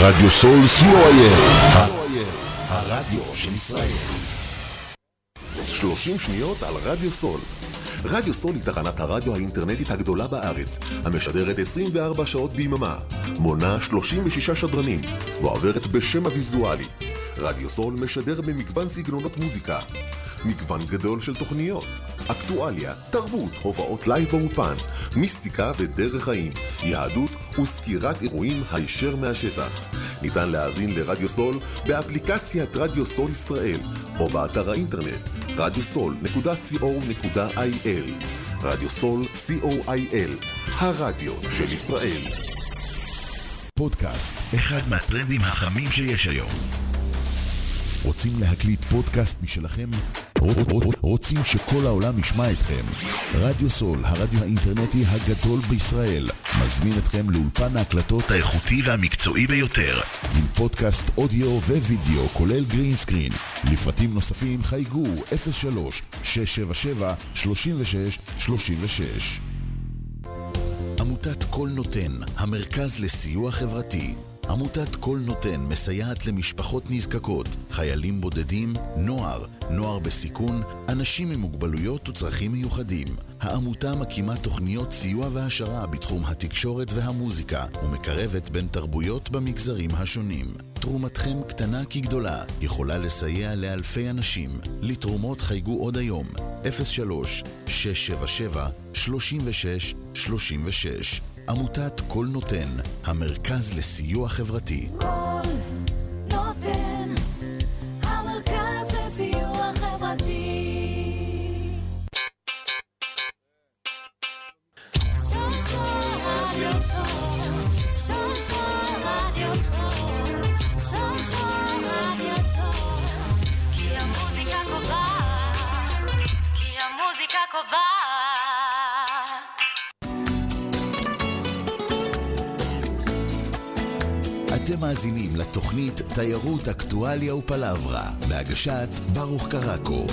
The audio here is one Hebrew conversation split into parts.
רדיו סול co.il, הרדיו של ישראל. 30 שניות על רדיו סול. רדיו סול היא תחנת הרדיו האינטרנטית הגדולה בארץ, המשדרת 24 שעות ביממה, מונה 36 שדרנים, ועוברת בשם הוויזואלי. רדיו סול משדר במגוון סגנונות מוזיקה, מגוון גדול של תוכניות, אקטואליה, תרבות, הופעות לייב באופן, מיסטיקה ודרך חיים, יהדות וסקירת אירועים הישר מהשטח. ניתן להאזין לרדיו סול באפליקציית רדיו סול ישראל או באתר האינטרנט radiosol.co.il. רדיו סול co.il, הרדיו של ישראל. פודקאסט, אחד מהטרנדים החמים שיש היום. רוצים להקליט פודקאסט משלכם? רוצים שכל העולם ישמע אתכם? רדיו סול, הרדיו האינטרנטי הגדול בישראל, מזמין אתכם לאולפן ההקלטות האיכותי והמקצועי ביותר, עם פודקאסט אודיו ווידאו כולל גרין סקרין. לפרטים נוספים חייגו 03-677-3636. עמותת כל נותן, המרכז לסיוע חברתי. עמותת כל נותן מסייעת למשפחות נזקקות, חיילים בודדים, נוער בסיכון, אנשים עם מוגבלויות וצרכים מיוחדים. העמותה מקימה תוכניות סיוע והשרה בתחום התקשורת והמוזיקה, ומקרבת בין תרבויות במגזרים השונים. תרומתכם קטנה כגדולה, יכולה לסייע לאלפי אנשים. לתרומות חייגו עוד היום, 03-677-3636. עמותת כל נותן, המרכז לסיוע חברתי. כל נותן, המרכז לסיוע חברתי. כי המוזיקה קובעת. אתם מאזינים לתוכנית תיירות, אקטואליה ופלברה, בהגשת ברוך קרקו.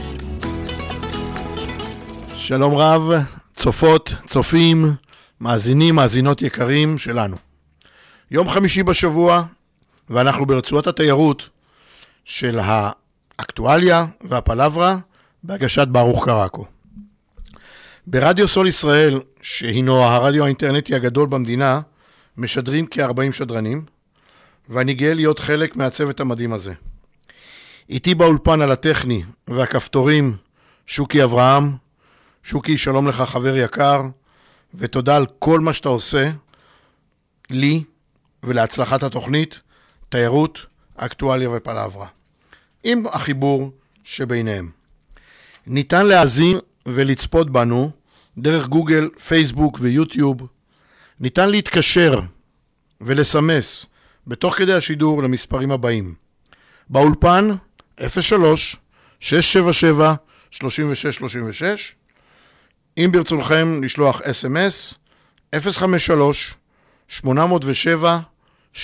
שלום רב, צופות, צופים, מאזינים, מאזינות יקרים שלנו. יום חמישי בשבוע, ואנחנו ברצועת התיירות של האקטואליה והפלברה, בהגשת ברוך קרקו. ברדיו סול ישראל, שהינו הרדיו האינטרנטי הגדול במדינה, משדרים כ-40 שדרנים, ואני גאה להיות חלק מהצוות המדהים הזה. איתי באולפן על הטכני והכפתורים שוקי אברהם. שוקי, שלום לך חבר יקר, ותודה על כל מה שאתה עושה לי ולהצלחת התוכנית, תיירות, אקטואליה ופלברה. עם החיבור שביניהם. ניתן להאזין ולצפות בנו דרך גוגל, פייסבוק ויוטיוב. ניתן להתקשר ולסמס בתוך כדי השידור למספרים הבאים. באולפן 03-677-3636. אם ברצונכם לשלוח SMS 053-807-1213,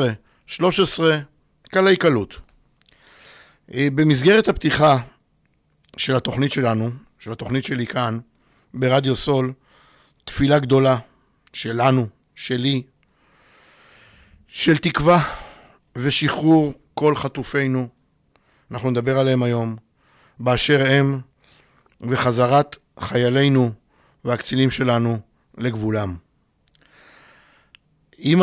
קלי קלות. במסגרת הפתיחה של התוכנית שלנו, של התוכנית שלי כאן, ברדיו סול, תפילה גדולה שלנו, שלי, של תקווה ושחרור כל חטופינו, אנחנו נדבר עליהם היום, באשר הם, וחזרת חיילינו והקצינים שלנו לגבולם. עם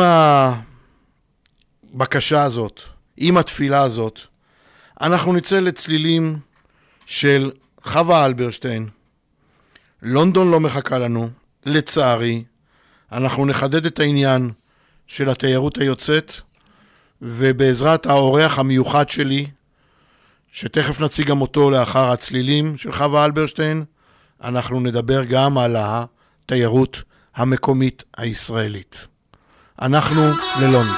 הבקשה הזאת, עם התפילה הזאת, אנחנו נצא לצלילים של חווה אלברשטיין. לונדון לא מחכה לנו, לצערי. אנחנו נחדד את העניין של התיירות היוצאת, ובעזרת האורח המיוחד שלי, שתכף נציג גם אותו לאחר הצלילים של חווה אלברשטיין, אנחנו נדבר גם על התיירות המקומית הישראלית. אנחנו ללונדון.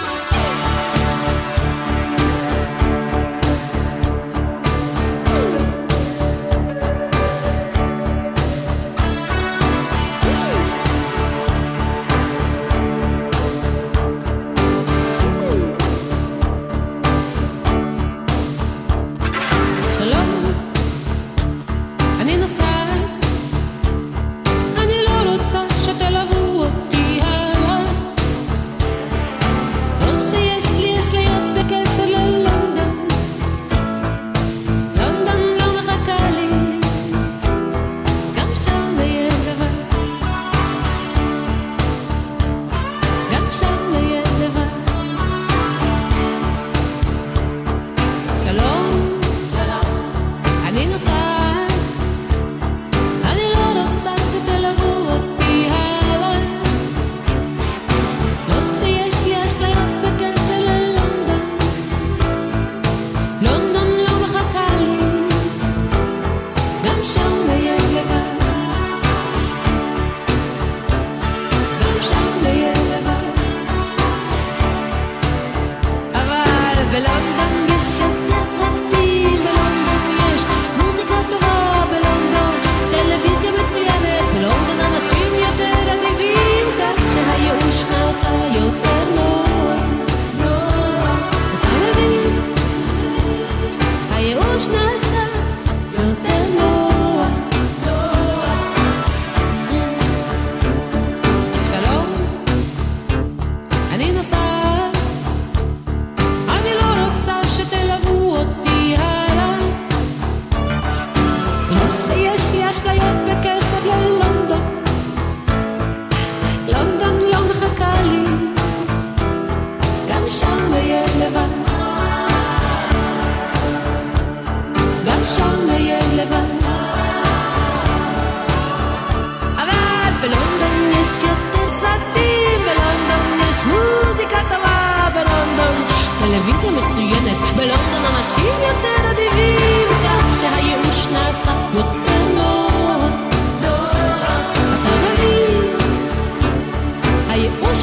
לא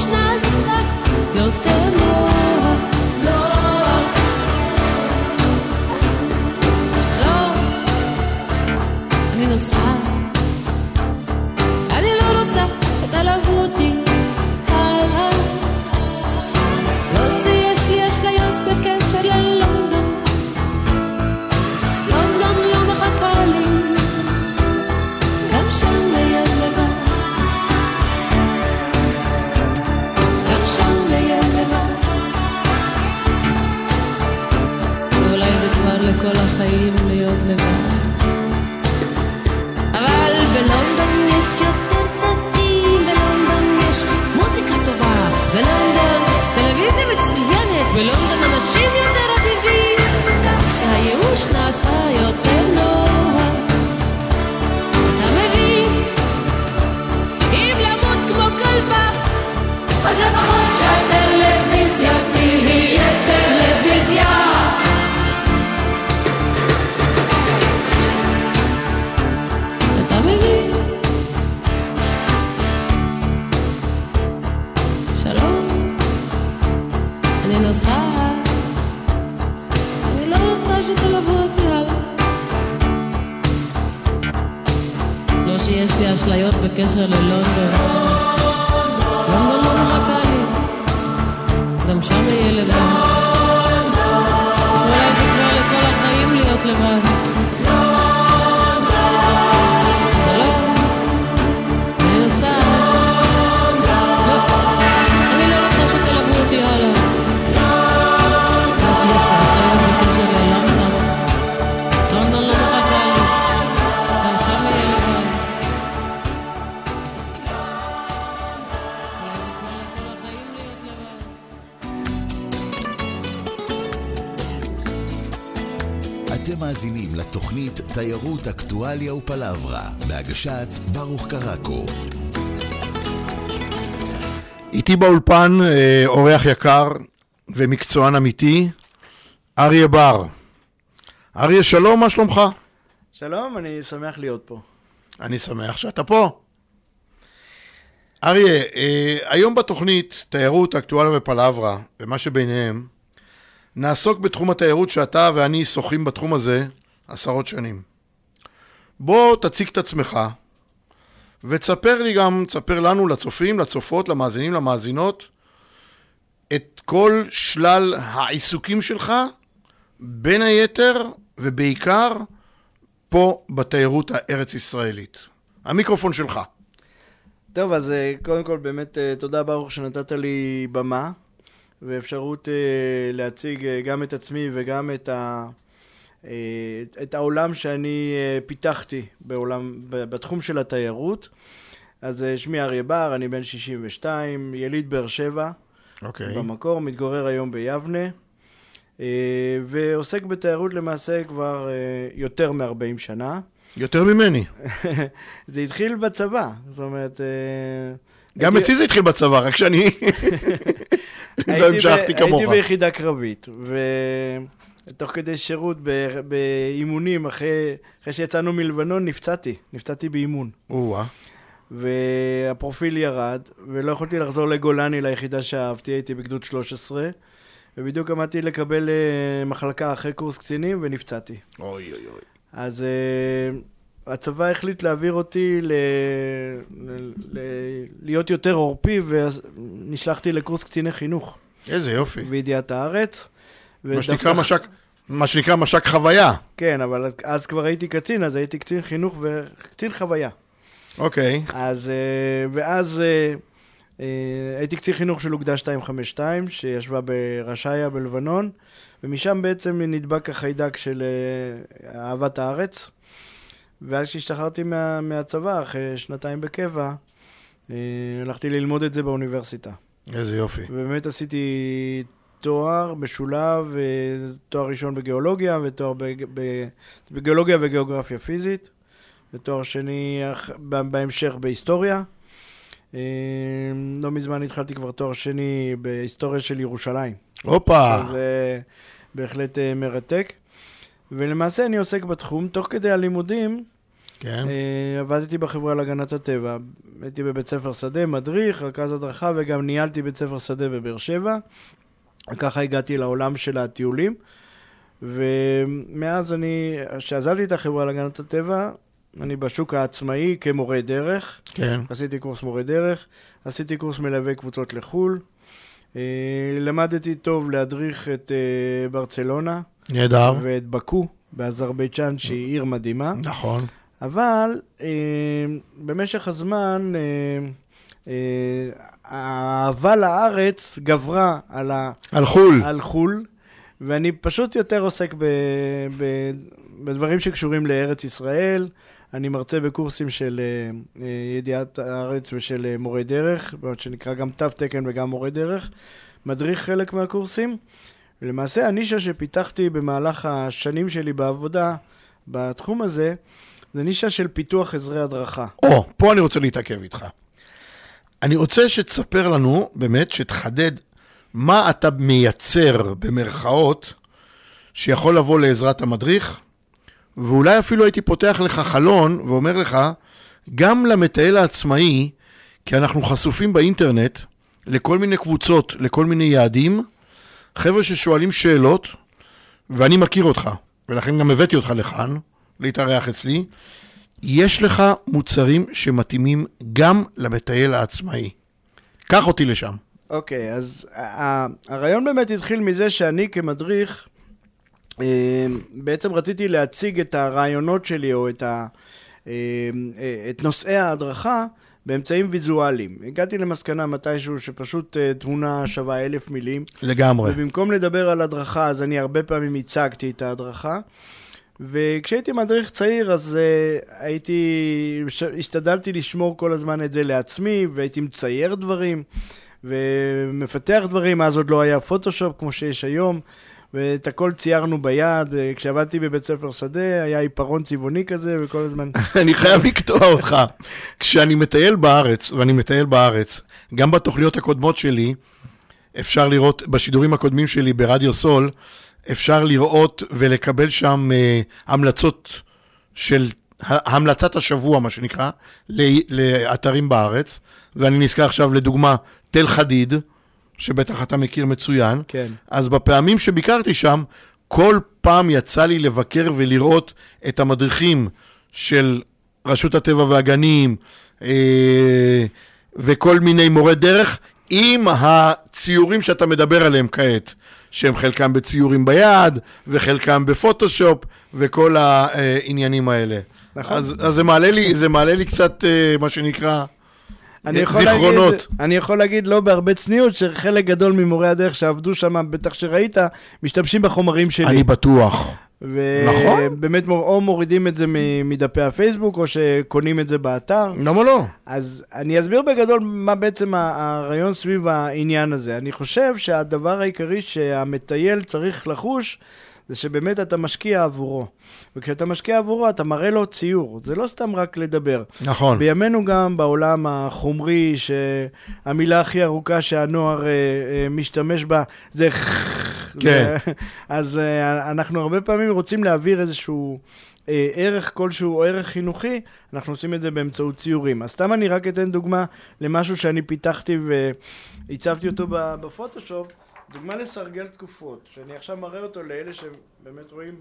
נעשה יותר נוח. שלום, אני נוסעה, אני לא רוצה שתלוו אותי הלאה. לא שיש לי אשליות בקשר ללונדון, לונדון לא מחכה לי, גם שם ליד לבד, גם שם ליד לבד. ואולי זה כבר לכל החיים להיות לבד, אבל בלונדון יש יותר סרטים, בלונדון יש מוזיקה טובה, בלונדון טלוויזיה מצוינת, בלונדון אנשים יותר אדיבים, כך שהייאוש נעשה יותר נוח. אתה מבין? אם למות כמו כלבה, אז לפחות שהטלוויזיה תהיה טלוויזיה. אתה מבין? שלום, אני נוסעת, אני לא רוצה שתלוו אותי הלאה. לא שיש לי אשליות בקשר ללונדון, לונדון לא מחכה לי, גם שם יהיה לבד. אולי זה כבר לכל החיים להיות לבד. שלום, אני נוסעת, לא, אני לא רוצה שתלוו אותי הלאה. לא שיש לי אשליות בקשר ללונדון, לונדון לא מחכה לי, גם שם יהיה לבד. אולי זה כבר לכל החיים להיות לבד. אתם מאזינים לתוכנית תיירות, אקטואליה ופלברה, בהגשת ברוך קרקו. איתי באולפן אורח יקר ומקצוען אמיתי, אריה בר. אריה, שלום, מה שלומך? שלום, אני שמח להיות פה. אני שמח שאתה פה. אריה, היום בתוכנית תיירות, אקטואליה ופלברה, ומה שביניהם, נעסוק בתחום התיירות שאתה ואני שוחים בתחום הזה עשרות שנים. בוא תציג את עצמך, ותספר לי גם, תספר לנו, לצופים, לצופות, למאזינים, למאזינות, את כל שלל העיסוקים שלך, בין היתר ובעיקר פה בתיירות הארץ ישראלית. המיקרופון שלך. טוב, אז קודם כל באמת תודה ברוך שנתת לי במה, ואפשרות להציג גם את עצמי וגם את העולם שאני פיתחתי בתחום של התיירות. אז שמי אריה בר, אני בן 62, יליד באר שבע, במקור, מתגורר היום ביבנה, ועוסק בתיירות למעשה כבר יותר מ-40 שנה. יותר ממני. זה התחיל בצבא, זאת אומרת... גם אצלי זה התחיל בצבא, רק שאני לא המשכתי כמוך. הייתי ביחידה קרבית, ותוך כדי שירות באימונים, אחרי שיצאנו מלבנון, נפצעתי באימון. והפרופיל ירד, ולא יכולתי לחזור לגולני ליחידה שאהבתי, הייתי בגדוד 13, ובדיוק עמדתי לקבל מחלקה אחרי קורס קצינים, ונפצעתי. אוי אוי אוי. אז הצבא החליט להעביר אותי להיות יותר עורפי, ונשלחתי לקורס קציני חינוך. איזה יופי. בידיעת הארץ. מה שנקרא משק חוויה. כן, אבל אז כבר הייתי קצין, אז הייתי קצין חינוך וקצין חוויה. אוקיי. ואז הייתי קצין חינוך של אוגדה 252, שישבה ברשעיה בלבנון, ומשם בעצם נדבק החיידק של אהבת הארץ. ואז כשהשתחררתי מהצבא, אחרי שנתיים בקבע, הלכתי ללמוד את זה באוניברסיטה. איזה יופי. ובאמת עשיתי תואר משולב, תואר ראשון בגיאולוגיה, ותואר בגיאולוגיה וגיאוגרפיה פיזית, ותואר שני בהמשך בהיסטוריה. לא מזמן התחלתי כבר תואר שני בהיסטוריה של ירושלים. הופה! זה בהחלט מרתק. ולמעשה אני עוסק בתחום. תוך כדי הלימודים כן. עבדתי בחברה להגנת הטבע, הייתי בבית ספר שדה, מדריך, רכז הדרכה, וגם ניהלתי בית ספר שדה בבאר שבע. וככה הגעתי לעולם של הטיולים. ומאז שעזבתי את החברה להגנת הטבע, אני בשוק העצמאי כמורה דרך. כן. עשיתי קורס מורה דרך, עשיתי קורס מלווה קבוצות לחול. למדתי טוב להדריך את ברצלונה. נהדר. ואת בקו באזרבייג'אן, שהיא עיר מדהימה. נכון. אבל במשך הזמן האהבה לארץ גברה על חול. על חול, ואני פשוט יותר עוסק בדברים שקשורים לארץ ישראל. אני מרצה בקורסים של ידיעת הארץ ושל מורה דרך, שנקרא גם תו תקן וגם מורה דרך. מדריך חלק מהקורסים. ולמעשה הנישה שפיתחתי במהלך השנים שלי בעבודה בתחום הזה, זה נישה של פיתוח עזרי הדרכה. פה אני רוצה להתעכב איתך. אני רוצה שתספר לנו, באמת, שתחדד מה אתה מייצר במרכאות, שיכול לבוא לעזרת המדריך, ואולי אפילו הייתי פותח לך חלון ואומר לך, גם למטייל העצמאי, כי אנחנו חשופים באינטרנט לכל מיני קבוצות, לכל מיני יעדים, חבר'ה ששואלים שאלות, ואני מכיר אותך, ולכן גם הבאתי אותך לכאן, להתארח אצלי, יש לך מוצרים שמתאימים גם למטייל העצמאי. קח אותי לשם. אוקיי, אז הרעיון באמת התחיל מזה שאני כמדריך, בעצם רציתי להציג את הרעיונות שלי, או את נושאי ההדרכה, באמצעים ויזואליים. הגעתי למסקנה מתישהו שפשוט תמונה שווה 1,000 מילים. לגמרי. ובמקום לדבר על הדרכה, אז אני הרבה פעמים הצגתי את ההדרכה. וכשהייתי מדריך צעיר, אז השתדלתי לשמור כל הזמן את זה לעצמי, והייתי מצייר דברים, ומפתח דברים. אז עוד לא היה פוטושופ כמו שיש היום, ואת הכל ציירנו ביד. כשעבדתי בבית ספר שדה, היה עיפרון צבעוני כזה, וכל הזמן... אני חייב לקטוע אותך. כשאני מטייל בארץ, ואני מטייל בארץ, גם בתוכניות הקודמות שלי, אפשר לראות, בשידורים הקודמים שלי ברדיו סול, אפשר לראות ולקבל שם המלצות של, המלצת השבוע, מה שנקרא, לאתרים בארץ, ואני נזכר עכשיו לדוגמה, תל חדיד, שבטח אתה מכיר מצוין. כן. אז בפעמים שביקרתי שם, כל פעם יצא לי לבקר ולראות את המדריכים של רשות הטבע והגנים, וכל מיני מורי דרך, עם הציורים שאתה מדבר עליהם כעת, שהם חלקם בציורים ביד, וחלקם בפוטושופ, וכל העניינים האלה. נכון. אז זה מעלה לי קצת, מה שנקרא, זיכרונות. אני יכול להגיד לא בהרבה צניעות, שחלק גדול ממורי הדרך שעבדו שם, בטח שראית, משתמשים בחומרים שלי. אני בטוח. נכון. ובאמת או מורידים את זה מדפי הפייסבוק, או שקונים את זה באתר. למה לא? אז אני אסביר בגדול מה בעצם הרעיון סביב העניין הזה. אני חושב שהדבר העיקרי שהמטייל צריך לחוש, זה שבאמת אתה משקיע עבורו. וכשאתה משקיע עבורו, אתה מראה לו ציור. זה לא סתם רק לדבר. נכון. בימינו גם בעולם החומרי, שהמילה הכי ארוכה שהנוער משתמש בה, זה כן. אז אנחנו הרבה פעמים רוצים להעביר איזשהו ערך כלשהו, או ערך חינוכי, אנחנו עושים את זה באמצעות ציורים. אז סתם אני רק אתן דוגמה למשהו שאני פיתחתי והצבתי אותו בפוטושופ, דוגמה לסרגל תקופות, שאני עכשיו מראה אותו לאלה שבאמת רואים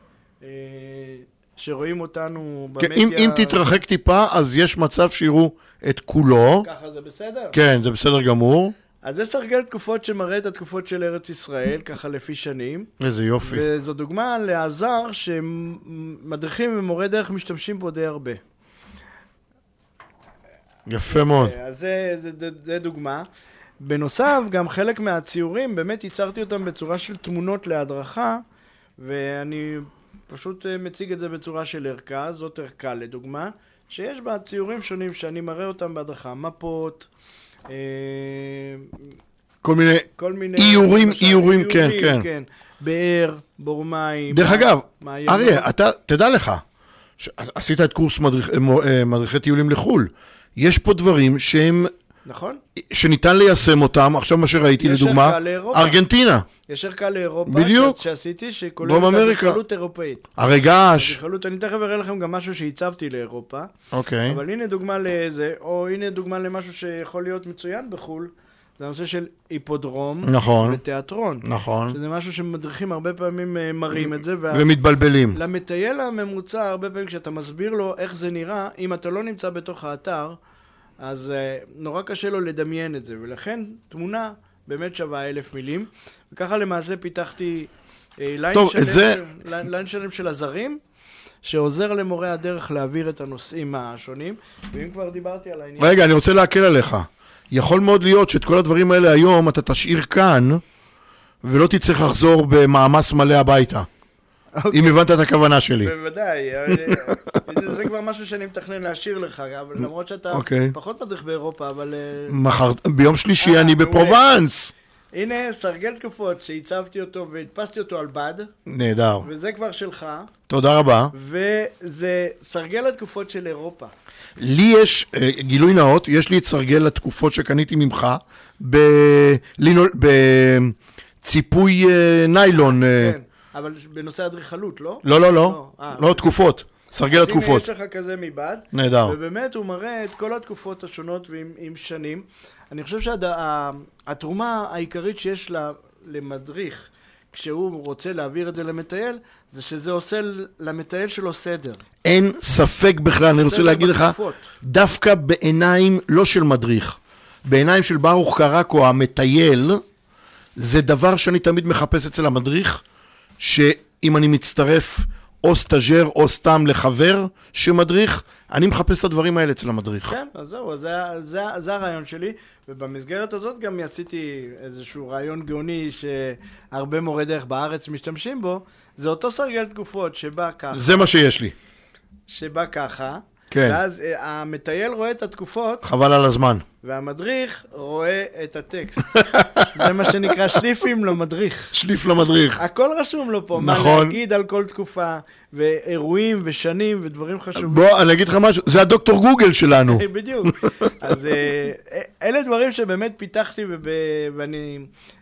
שרואים אותנו במדיה. אם תתרחק טיפה, אז יש מצב שיראו את כולו. ככה זה בסדר? כן, זה בסדר גמור. אז זה סרגל תקופות שמראה את התקופות של ארץ ישראל, ככה לפי שנים. איזה יופי. וזו דוגמה לעזר שמדריכים ומורי דרך משתמשים בו די הרבה. יפה מאוד. אז זה דוגמה. בנוסף, גם חלק מהציורים, באמת ייצרתי אותם בצורה של תמונות להדרכה, ואני פשוט מציג את זה בצורה של ערכה, זאת ערכה לדוגמה, שיש בה ציורים שונים שאני מראה אותם בהדרכה, מפות, כל מיני איורים, כן. באר, בור מים. דרך אגב, אריה, אתה תדע לך, עשית את קורס מדריכי טיולים לחול, יש פה דברים שהם נכון. שניתן ליישם אותם, עכשיו מה שראיתי לדוגמה, ארגנטינה. ישר קל לאירופה, בדיוק. שעשיתי, שכולל דרום את אמריקה. אדריכלות אירופאית. הרגש. אדריכלות, אני תכף אראה לכם גם משהו שהצבתי לאירופה. אוקיי. אבל הנה דוגמה לזה, או הנה דוגמה למשהו שיכול להיות מצוין בחול, זה הנושא של היפודרום. נכון. ותיאטרון. נכון. שזה משהו שמדריכים הרבה פעמים מראים את זה. ומתבלבלים. למטייל הממוצע, הרבה פעמים כשאתה מסביר לו איך זה נראה, אם אתה לא נמצא בתוך האתר, אז נורא קשה לו לדמיין את זה, ולכן תמונה באמת שווה 1,000 מילים, וככה למעשה פיתחתי ליין שלם של הזרים, שעוזר למורי הדרך להעביר את הנושאים השונים, ואם כבר דיברתי על העניין... רגע, אני רוצה להקל עליך. יכול מאוד להיות שאת כל הדברים האלה היום אתה תשאיר כאן, ולא תצטרך לחזור במאמץ מלא הביתה. אם הבנת את הכוונה שלי. בוודאי, זה כבר משהו שאני מתכנן להשאיר לך, למרות שאתה פחות מדריך באירופה, אבל... ביום שלישי אני בפרובנס. הנה סרגל תקופות שהצבתי אותו והדפסתי אותו על בד. נהדר. וזה כבר שלך. תודה רבה. וזה סרגל התקופות של אירופה. לי יש, גילוי נאות, יש לי את סרגל התקופות שקניתי ממך בציפוי ניילון. כן. אבל בנושא אדריכלות, לא? לא, תקופות. סרגל התקופות. אז הנה יש לך כזה מבד. נהדר. ובאמת הוא מראה את כל התקופות השונות ועם שנים. אני חושב שהתרומה העיקרית שיש למדריך, כשהוא רוצה להעביר את זה למטייל, זה שזה עושה למטייל שלו סדר. אין ספק בכלל, אני רוצה להגיד לך, דווקא בעיניים לא של מדריך, בעיניים של ברוך קרקו, המטייל, זה דבר שאני תמיד מחפש אצל המדריך, שאם אני מצטרף או סטאג'ר או סתם לחבר שמדריך, אני מחפש את הדברים האלה אצל המדריך. כן, אז זהו, זה הרעיון שלי, ובמסגרת הזאת גם עשיתי איזשהו רעיון גאוני שהרבה מורי דרך בארץ משתמשים בו, זה אותו סרגל תקופות שבא ככה. זה מה שיש לי. שבא ככה, כן. ואז המטייל רואה את התקופות, חבל על הזמן. והמדריך רואה את הטקסט. זה מה שנקרא שליפים למדריך. שליף למדריך. הכל רשום לו פה, נכון. מה להגיד על כל תקופה, ואירועים ושנים ודברים חשובים. בוא, אני אגיד לך משהו, זה הדוקטור גוגל שלנו. בדיוק. אז אלה דברים שבאמת פיתחתי, ואני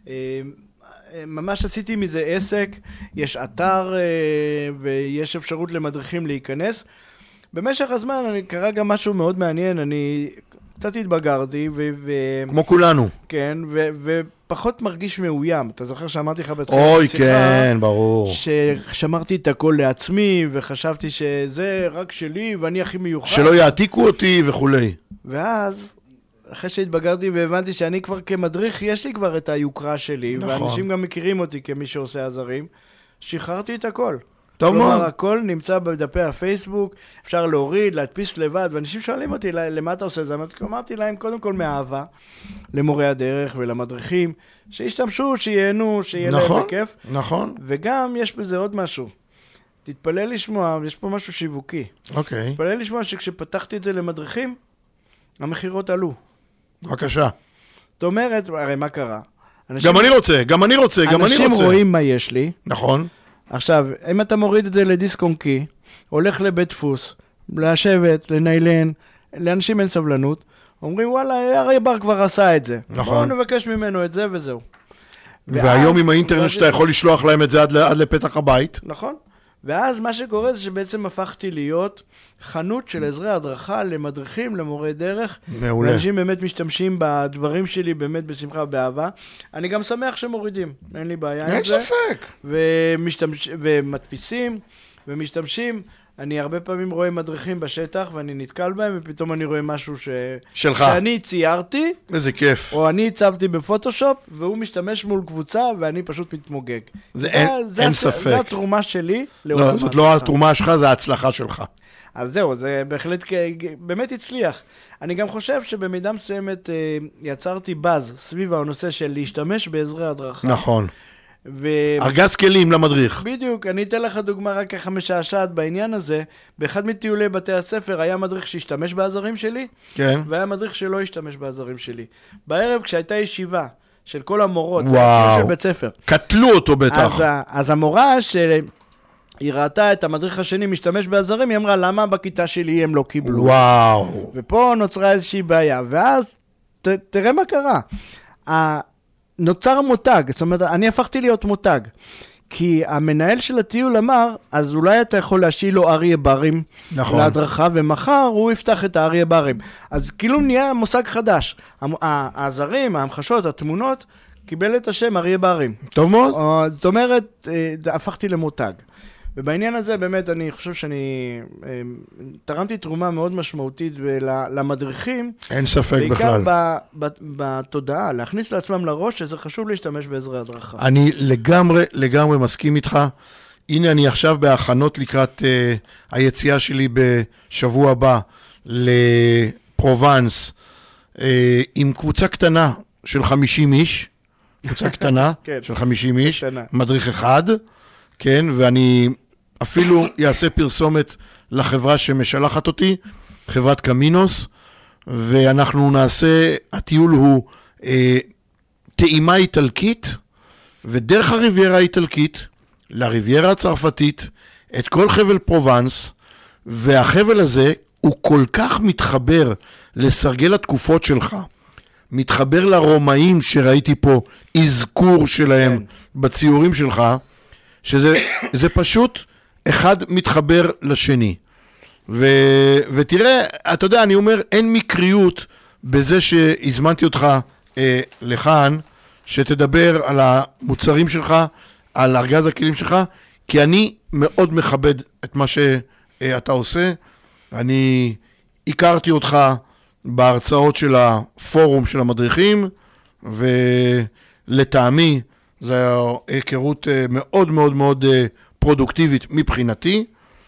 ממש עשיתי מזה עסק, יש אתר ויש אפשרות למדריכים להיכנס. במשך הזמן קרה גם משהו מאוד מעניין, אני קצת התבגרתי, כמו כולנו. כן, ופחות מרגיש מאוים. אתה זוכר שאמרתי לך בתחילה אוי, כן, ברור. ששמרתי את הכל לעצמי, וחשבתי שזה רק שלי, ואני הכי מיוחד. שלא יעתיקו אותי וכולי. ואז, אחרי שהתבגרתי והבנתי שאני כבר כמדריך, יש לי כבר את היוקרה שלי, נכון. ואנשים גם מכירים אותי כמי שעושה עזרים, שחררתי את הכל. כלומר, הכל נמצא בדפי הפייסבוק, אפשר להוריד, להדפיס לבד, ואנשים שואלים אותי, למה אתה עושה זה? אמרתי להם, קודם כל מאהבה, למורי הדרך ולמדריכים, שישתמשו, שיהנו, שיהיה להם בכיף. נכון. וגם יש בזה עוד משהו. תתפלא לשמוע, יש פה משהו שיווקי. אוקיי. תתפלא לשמוע שכשפתחתי את זה למדריכים, המחירות עלו. בבקשה. זאת אומרת, הרי מה קרה? גם אני רוצה. אנשים רואים מה יש לי. נכון. עכשיו, אם אתה מוריד את זה לדיסק און קי, הולך לבית דפוס, לשבת, לניילן, לאנשים אין סבלנות, אומרים, וואלה, אריה בר כבר עשה את זה. נכון. בואו נבקש ממנו את זה וזהו. והיום עם האינטרנט שאתה יכול לשלוח להם את זה עד לפתח הבית. נכון. ואז מה שקורה זה שבעצם הפכתי להיות חנות של עזרי הדרכה למדריכים, למורי דרך. מעולה. ואנשים באמת משתמשים בדברים שלי באמת בשמחה ובאהבה. אני גם שמח שמורידים, אין לי בעיה עם זה. אין ספק. ומדפיסים ומשתמשים. אני הרבה פעמים רואה מדריכים בשטח ואני נתקל בהם, ופתאום אני רואה משהו שלך. שאני ציירתי. איזה כיף. או אני הצבתי בפוטושופ, והוא משתמש מול קבוצה, ואני פשוט מתמוגג. אין ספק. זה התרומה שלי. לא, זאת לא התרומה שלך, זה ההצלחה שלך. אז זהו, זה בהחלט באמת הצליח. אני גם חושב שבמידה מסוימת יצרתי באז סביב הנושא של להשתמש בעזרי הדרכה. נכון. ארגז כלים למדריך. בדיוק, אני אתן לך דוגמה רק ככה משעשעת בעניין הזה. באחד מטיולי בתי הספר היה מדריך שהשתמש בעזרים שלי, כן. והיה מדריך שלא השתמש בעזרים שלי. בערב כשהייתה ישיבה של כל המורות, וואו. זה היה של בית ספר. קטלו אותו בטח. אז המורה שהיא ראתה את המדריך השני משתמש בעזרים, היא אמרה, למה בכיתה שלי הם לא קיבלו? וואו. ופה נוצרה איזושהי בעיה, ואז תראה מה קרה. נוצר מותג, זאת אומרת, אני הפכתי להיות מותג. כי המנהל של הטיול אמר, אז אולי אתה יכול להשאיל לו אריה ברים להדרכה, ומחר הוא יפתח את האריה ברים. אז כאילו נהיה מושג חדש. הזרים, ההמחשות, התמונות, קיבל את השם אריה ברים. טוב מאוד. זאת אומרת, הפכתי למותג. ובעניין הזה באמת אני חושב שאני תרמתי תרומה מאוד משמעותית למדריכים. אין ספק בכלל. בעיקר בתודעה, להכניס לעצמם לראש שזה חשוב להשתמש בעזרי הדרכה. אני לגמרי מסכים איתך. הנה אני עכשיו בהכנות לקראת היציאה שלי בשבוע הבא לפרובנס, עם קבוצה קטנה של 50 איש, קבוצה קטנה של 50 איש, מדריך אחד, כן, ואני אפילו יעשה פרסומת לחברה שמשלחת אותי, חברת קמינוס, ואנחנו נעשה, הטיול הוא טעימה איטלקית, ודרך הריביירה האיטלקית, לריביירה הצרפתית, את כל חבל פרובנס, והחבל הזה הוא כל כך מתחבר לסרגל התקופות שלך, מתחבר לרומאים שראיתי פה, אזכור שלהם בציורים שלך, שזה פשוט אחד מתחבר לשני. ותראה, אתה יודע, אני אומר, אין מקריות בזה שהזמנתי אותך לכאן, שתדבר על המוצרים שלך, על ארגז הכלים שלך, כי אני מאוד מכבד את מה שאתה עושה. אני הכרתי אותך בהרצאות של הפורום של המדריכים, ולטעמי זו היכרות מאוד מאוד מאוד פרודוקטיבית מבחינתי,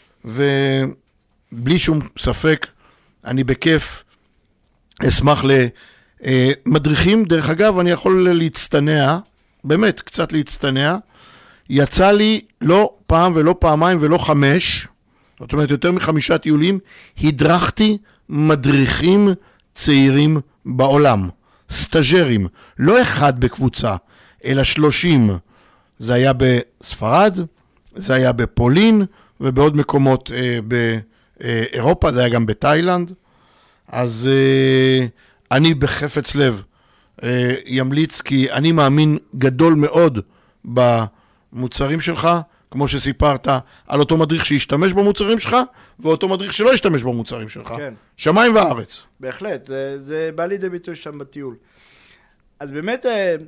ובלי שום ספק אני בכיף אשמח למדריכים. דרך אגב, אני יכול להצטנע, באמת קצת להצטנע. יצא לי לא פעם ולא פעמיים ולא 5, זאת אומרת יותר מ5 טיולים, הדרכתי מדריכים צעירים בעולם, סטאג'רים, לא אחד בקבוצה, אלא 30. זה היה בספרד, זה היה בפולין, ובעוד מקומות באירופה, זה היה גם בתאילנד. אז אני בחפץ לב ימליץ, כי אני מאמין גדול מאוד במוצרים שלך, כמו שסיפרת על אותו מדריך שישתמש במוצרים שלך, ואותו מדריך שלא ישתמש במוצרים שלך. כן. שמיים וארץ. בהחלט, זה בא לידי ביטוי שם בטיול. אז באמת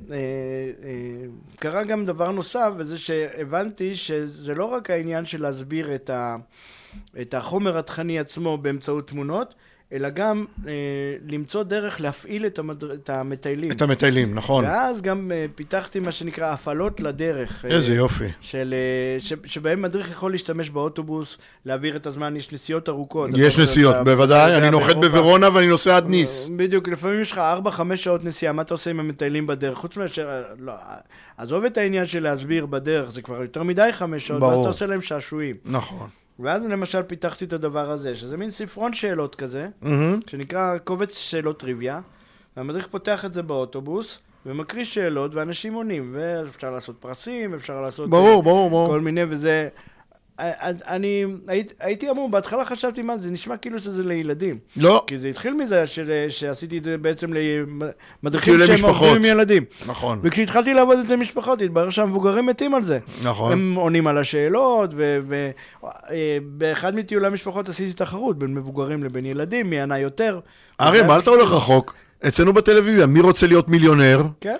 קרה גם דבר נוסף, וזה שהבנתי שזה לא רק העניין של להסביר את החומר התכני עצמו באמצעות תמונות, אלא גם למצוא דרך להפעיל את המטיילים. את המטיילים, נכון. ואז גם פיתחתי מה שנקרא הפעלות לדרך. איזה יופי. שבהם מדריך יכול להשתמש באוטובוס, להעביר את הזמן, יש נסיעות ארוכות. יש נסיעות, בוודאי, אני נוחת בוורונה ואני נוסע עד ניס. בדיוק, לפעמים יש לך 4-5 שעות נסיעה, מה אתה עושה עם המטיילים בדרך? חוץ מאשר, לא, עזוב את העניין של להסביר בדרך, זה כבר יותר מדי 5 שעות, ואז אתה עושה להם שעשועים. נכון. ואז למשל פיתחתי את הדבר הזה, שזה מין ספרון שאלות כזה, שנקרא קובץ שאלות טריוויה, והמדריך פותח את זה באוטובוס, ומקריא שאלות, ואנשים עונים, ואפשר לעשות פרסים, אפשר לעשות ברור. כל מיני, וזה... אני הייתי אמור, בהתחלה חשבתי מה, זה נשמע כאילו שזה לילדים. לא. כי זה התחיל מזה שעשיתי את זה בעצם למדריכים שהם עובדים עם ילדים. נכון. וכשהתחלתי לעבוד את זה משפחות, התברר שהמבוגרים מתים על זה. נכון. הם עונים על השאלות, ובאחד מטיולי המשפחות עשיתי תחרות בין מבוגרים לבין ילדים, מי ענה יותר. אריה, מה אתה הולך רחוק? אצלנו בטלוויזיה, מי רוצה להיות מיליונר? כן.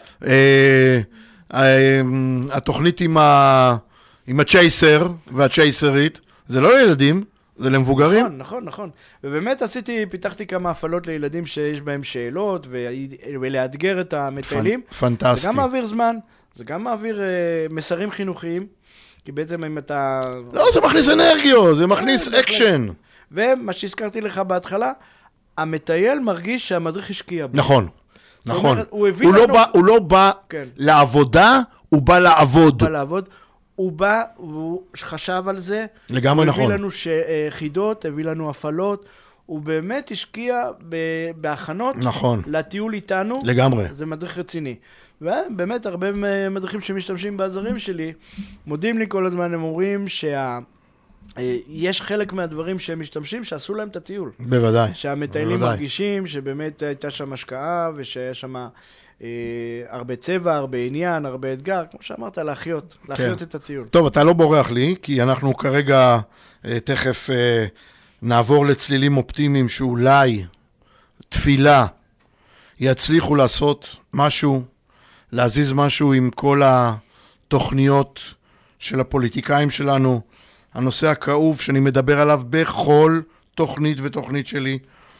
התוכנית עם הצ'ייסר והצ'ייסרית, זה לא לילדים, זה למבוגרים. נכון. ובאמת פיתחתי כמה הפעלות לילדים שיש בהם שאלות, ולאתגר את המטיילים. פנטסטי. זה גם מעביר זמן, זה גם מעביר מסרים חינוכיים, כי בעצם אם אתה... לא, זה מכניס אנרגיות, זה מכניס אקשן. ומה שהזכרתי לך בהתחלה, המטייל מרגיש שהמדריך השקיע בו. נכון. הוא לא בא כן. לעבודה, הוא בא לעבוד. הוא חשב על זה. לגמרי נכון. הוא הביא לנו חידות, הביא לנו הפעלות. הוא באמת השקיע בהכנות. נכון. לטיול איתנו. לגמרי. זה מדריך רציני. ובאמת הרבה מדריכים שמשתמשים בעזרים שלי, מודים לי כל הזמן, הם אומרים יש חלק מהדברים שהם משתמשים שעשו להם את הטיול. בוודאי. שהמטיילים מרגישים שבאמת הייתה שם השקעה ושהיה שם הרבה צבע, הרבה עניין, הרבה אתגר, כמו שאמרת, להחיות את הטיול. טוב, אתה לא בורח לי, כי אנחנו כרגע תכף נעבור לצלילים אופטימיים שאולי תפילה יצליחו לעשות משהו, להזיז משהו עם כל התוכניות של הפוליטיקאים שלנו, הנושא הכאוב שאני מדבר עליו בכל תוכנית ותוכנית שלי,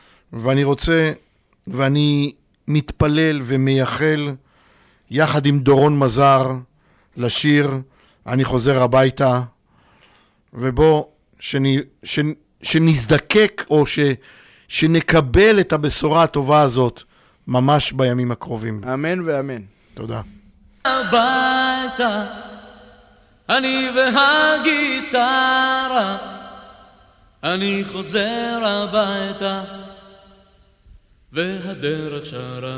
ואני מתפלל ומייחל יחד עם דורון מזר לשיר אני חוזר הביתה, ובו שנזדקק או שנקבל את הבשורה הטובה הזאת ממש בימים הקרובים. אמן ואמן. תודה. הביתה אני והגיטרה, אני חוזר הביתה והדרך שרה.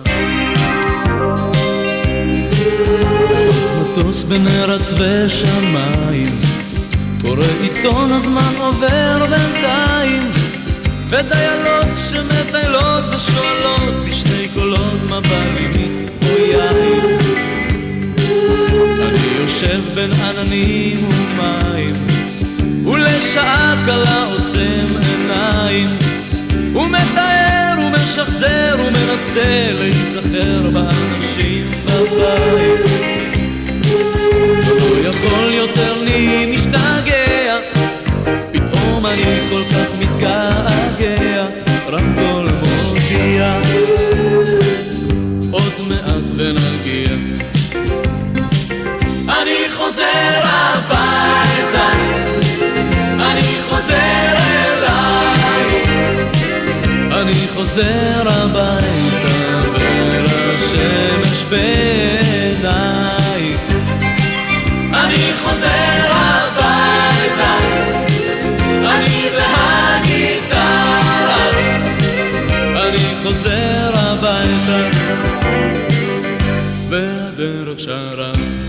מטוס בין ארץ ושמיים, קורא עיתון הזמן עובר בינתיים, ודיילות שמטיילות ושואלות בשני קולות מה בא לי מצפו יין. אני יושב בין עננים ומים, ולשעה קלה עוצם עיניים, ומתאר ומשחזר ומנסה להיזכר באנשים בבית. לא יכול יותר לי משתגע, פתאום אני כל כך מתגעגע, רמקול מודיע עוד מעט ונגיע. אני חוזר הביתה, אני חוזר אליי, אני חוזר הביתה ולשמש בעיניי. אני חוזר הביתה, אני והגיטרה, אני חוזר הביתה והדרך שרה.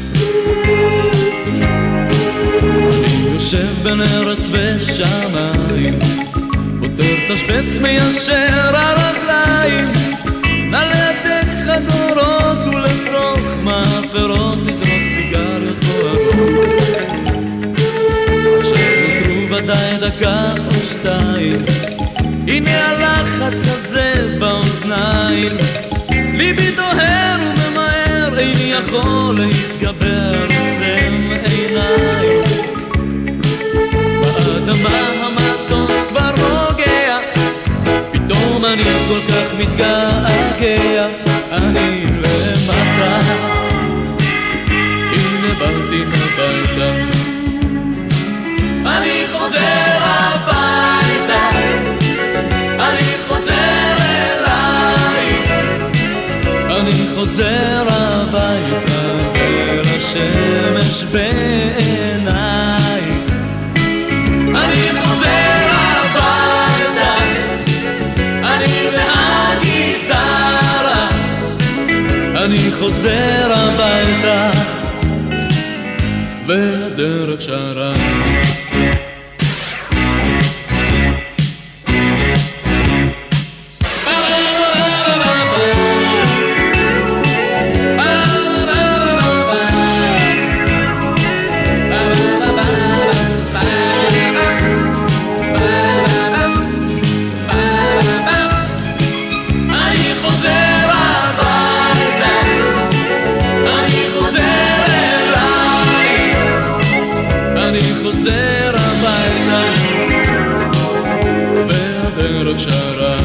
אני יושב בין ארץ ושמיים, פותר תשבץ מיישר הרגליים, נא להדק חגורות ולתוך מאפרות לזרוק סיגריות בוערות. עכשיו נותרו ודאי דקה או שתיים, הנה הלחץ הזה באוזניים, ליבי דוהר וממהר, איני יכול להתגבר, עוצם עיניים. באדמה המטוס כבר נוגע, פתאום אני כל כך מתגעגע, אני למטה, הנה באתי הביתה. אני חוזר הביתה, אני חוזר אליי, אני חוזר הביתה ולשמש בעיניי. אני חוזר הביתה, אני והגיטרה, אני חוזר הביתה והדרך שרה. חוזר הביתה והדרך שרה.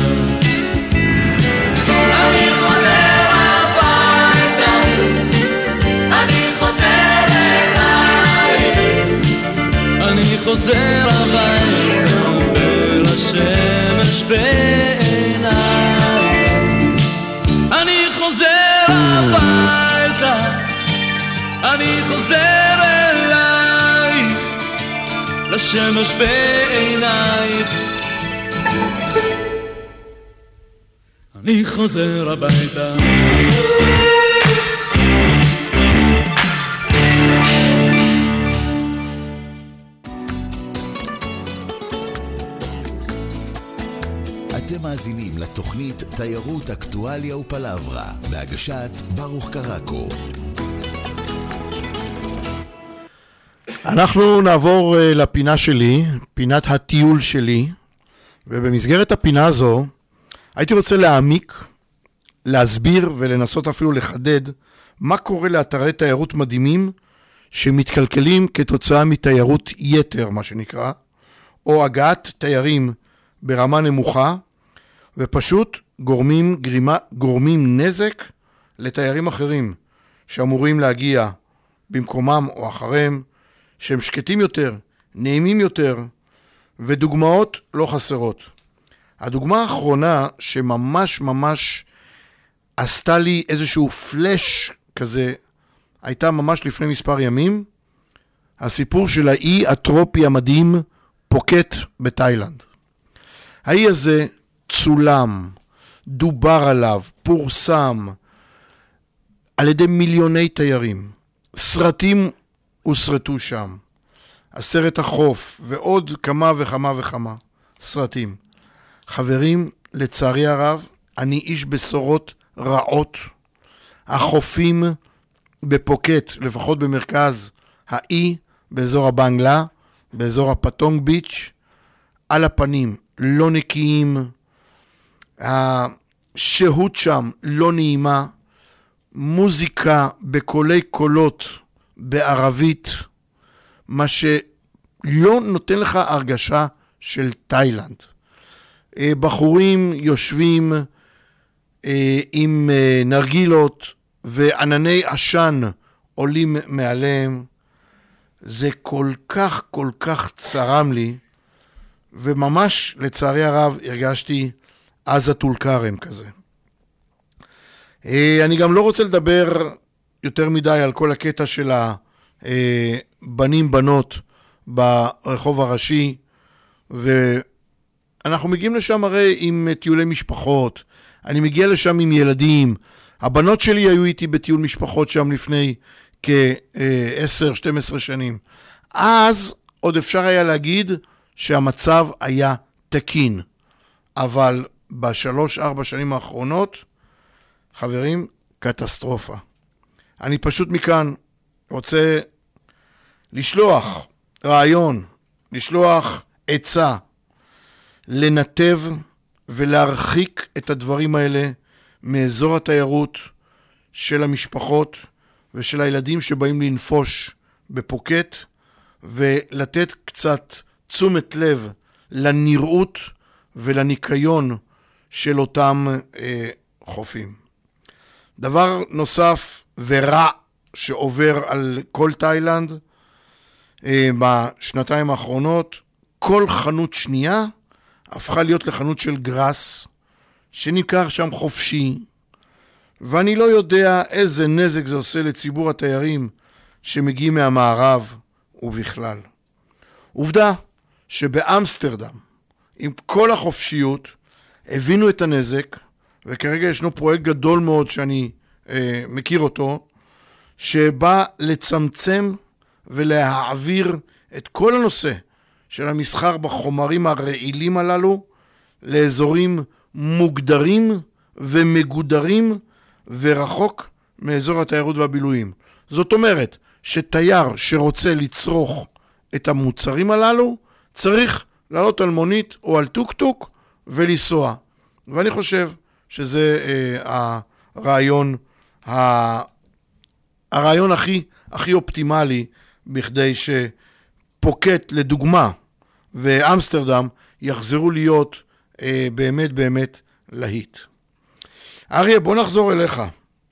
אני חוזר הביתה, אני חוזר אליי, אני חוזר הביתה ולשמש בעיניי. אני חוזר הביתה, אני חוזר אליי, לשמש בעינייך. אני חוזר הביתה. התוכנית תיירות, אקטואליה ופלברה, בהגשת ברוך קרקו. אנחנו נעבור לפינה שלי, פינת הטיול שלי, ובמסגרת הפינה הזו הייתי רוצה להעמיק, להסביר ולנסות אפילו לחדד מה קורה לאתרי תיירות מדהימים שמתקלקלים כתוצאה מתיירות יתר, מה שנקרא, או הגעת תיירים ברמה נמוכה, ופשוט גורמים נזק לתיירים אחרים שאמורים להגיע במקומם או אחריהם, שהם שקטים יותר, נעימים יותר, ודוגמאות לא חסרות. הדוגמה האחרונה שממש ממש עשתה לי איזשהו פלש כזה, הייתה ממש לפני מספר ימים, הסיפור של האי הטרופי המדהים פוקט בתאילנד. האי הזה צולם, דובר עליו, פורסם על ידי מיליוני תיירים. סרטים הוסרטו שם. הסרט החוף ועוד כמה וכמה וכמה סרטים. חברים, לצערי הרב, אני איש בשורות רעות. החופים בפוקט, לפחות במרכז האי, באזור הבנגלה, באזור הפטונג ביץ', על הפנים, לא נקיים, השהות שם לא נעימה, מוזיקה בקולי קולות בערבית, מה שלא נותן לך הרגשה של תאילנד. בחורים יושבים עם נרגילות וענני עשן עולים מעליהם. זה כל כך צרם לי, וממש לצערי הרב הרגשתי עזה טול כרם כזה. אני גם לא רוצה לדבר יותר מדי על כל הקטע של הבנים בנות ברחוב הראשי, ואנחנו מגיעים לשם הרי עם טיולי משפחות, אני מגיע לשם עם ילדים, הבנות שלי היו איתי בטיול משפחות שם לפני כ-10-12 שנים. אז עוד אפשר היה להגיד שהמצב היה תקין, אבל ב3-4 שנים האחרונות, חברים, קטסטרופה. אני פשוט מכאן רוצה לשלוח רעיון, לשלוח עצה, לנתב ולהרחיק את הדברים האלה מאזור התיירות של המשפחות ושל הילדים שבאים לנפוש בפוקט, ולתת קצת תשומת לב לנראות ולניקיון של אותם חופים. דבר נוסף ורע שעובר על כל תאילנד בשנתיים האחרונות, כל חנות שנייה הפכה להיות לחנות של גרס, שניקח שם חופשי, ואני לא יודע איזה נזק זה עושה לציבור התיירים שמגיעים מהמערב ובכלל. עובדה שבאמסטרדם, עם כל החופשיות, הבינו את הנזק, וכרגע ישנו פרויקט גדול מאוד שאני מכיר אותו, שבא לצמצם ולהעביר את כל הנושא של המסחר בחומרים הרעילים הללו, לאזורים מוגדרים ומגודרים ורחוק מאזור התיירות והבילויים. זאת אומרת שתייר שרוצה לצרוך את המוצרים הללו, צריך לעלות על מונית או על טוק-טוק ולנסוע. ואני חושב שזה הרעיון הכי אופטימלי, בכדי שפוקט לדוגמה ואמסטרדם יחזרו להיות באמת להיט. אריה, בוא נחזור אליך.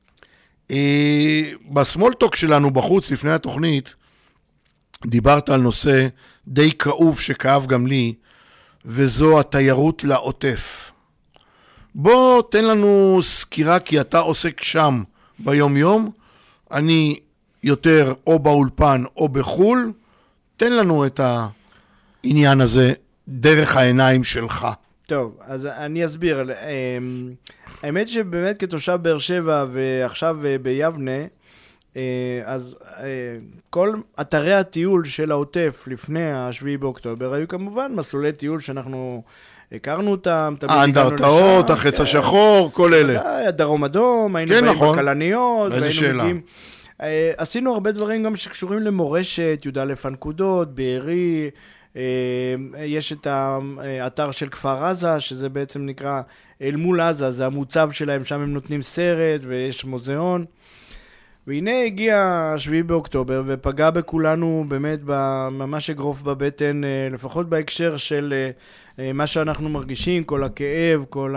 בסמולטוק שלנו בחוץ לפני התוכנית, דיברת על נושא די כאוב שכאב גם לי, וזו התיירות לעוטף. בוא תן לנו סקירה, כי אתה עוסק שם ביום יום, אני יותר או באולפן או בחול, תן לנו את העניין הזה דרך העיניים שלך. טוב, אז אני אסביר. האמת שבאמת כתושב באר שבע ועכשיו ביבנה, אז כל אתרי הטיול של העוטף לפני ה-7 באוקטובר היו כמובן מסלולי טיול שאנחנו הכרנו אותם. האנדרטאות, החץ השחור, כל אלה. הדרום אדום, היינו באים בקלניות. איזה שאלה. עשינו הרבה דברים גם שקשורים למורשת, י"א הנקודות, בארי, יש את האתר של כפר עזה, שזה בעצם נקרא אל מול עזה, זה המוצב שלהם, שם הם נותנים סרט ויש מוזיאון. והנה הגיע 7 באוקטובר ופגע בכולנו באמת ממש אגרוף בבטן, לפחות בהקשר של מה שאנחנו מרגישים, כל הכאב, כל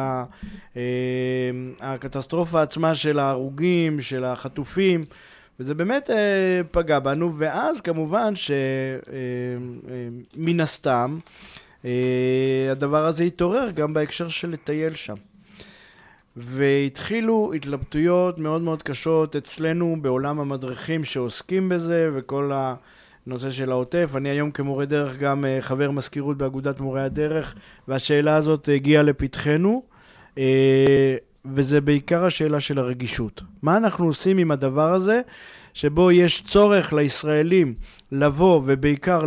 הקטסטרופה עצמה של ההרוגים, של החטופים, וזה באמת פגע בנו, ואז כמובן שמן הסתם הדבר הזה התעורר גם בהקשר של לטייל שם. והתחילו התלבטויות מאוד מאוד קשות אצלנו בעולם המדריכים שעוסקים בזה, וכל הנושא של העוטף. אני היום כמורה דרך גם חבר מזכירות באגודת מורי הדרך, והשאלה הזאת הגיעה לפתחנו, וזה בעיקר השאלה של הרגישות. מה אנחנו עושים עם הדבר הזה, שבו יש צורך לישראלים לבוא ובעיקר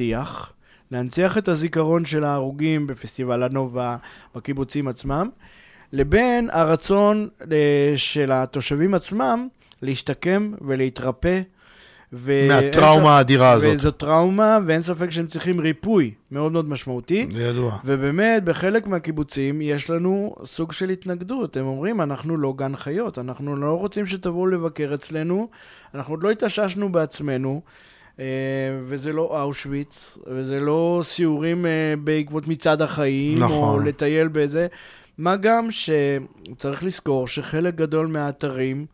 להנציח את הזיכרון של ההרוגים בפסטיבל הנובה, בקיבוצים עצמם, לבין הרצון של התושבים עצמם להשתקם ולהתרפא. מהטראומה האדירה הזאת. וזו טראומה, ואין ספק שהם צריכים ריפוי מאוד מאוד משמעותי. זה ידוע. ובאמת, בחלק מהקיבוצים יש לנו סוג של התנגדות. הם אומרים, אנחנו לא גן חיות, אנחנו לא רוצים שתבואו לבקר אצלנו, אנחנו עוד לא התאוששנו בעצמנו, וזה לא אושוויץ, וזה לא סיורים בעקבות מצעד החיים, נכון. או לטייל באיזה. מה גם שצריך לזכור שחלק גדול מהאתרים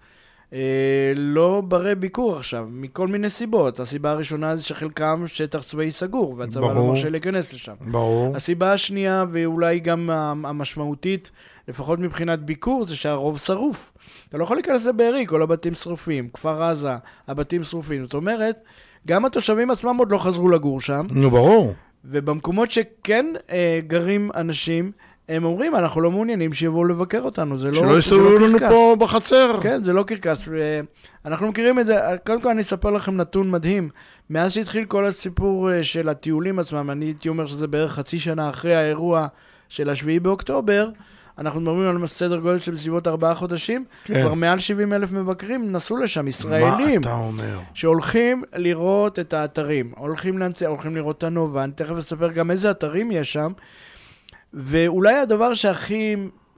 לא ברי ביקור עכשיו, מכל מיני סיבות. הסיבה הראשונה זה שחלקם שטח צבאי סגור, והצבא לא מרשה להיכנס לשם. ברור. הסיבה השנייה, ואולי גם המשמעותית, לפחות מבחינת ביקור, זה שהרוב שרוף. אתה לא יכול להיכנס לבארי, כל הבתים שרופים, כפר עזה, הבתים שרופים. זאת אומרת, גם התושבים עצמם עוד לא חזרו לגור שם. נו, ברור. ובמקומות שכן גרים אנשים, הם אומרים, אנחנו לא מעוניינים שיבואו לבקר אותנו, זה לא קרקס. שלא יסתובבו לנו פה בחצר. כן, זה לא קרקס. אנחנו מכירים את זה, קודם כל אני אספר לכם נתון מדהים. מאז שהתחיל כל הסיפור של הטיולים עצמם, אני הייתי אומר שזה בערך חצי שנה אחרי האירוע של 7 באוקטובר, אנחנו מדברים על סדר גודל של בסביבות 4 חודשים, כבר מעל 70,000 מבקרים נסעו לשם, ישראלים. מה אתה אומר? שהולכים לראות את האתרים, הולכים לראות את הנובה, אני תכף אספר גם איזה אתרים יש שם, ואולי הדבר שהכי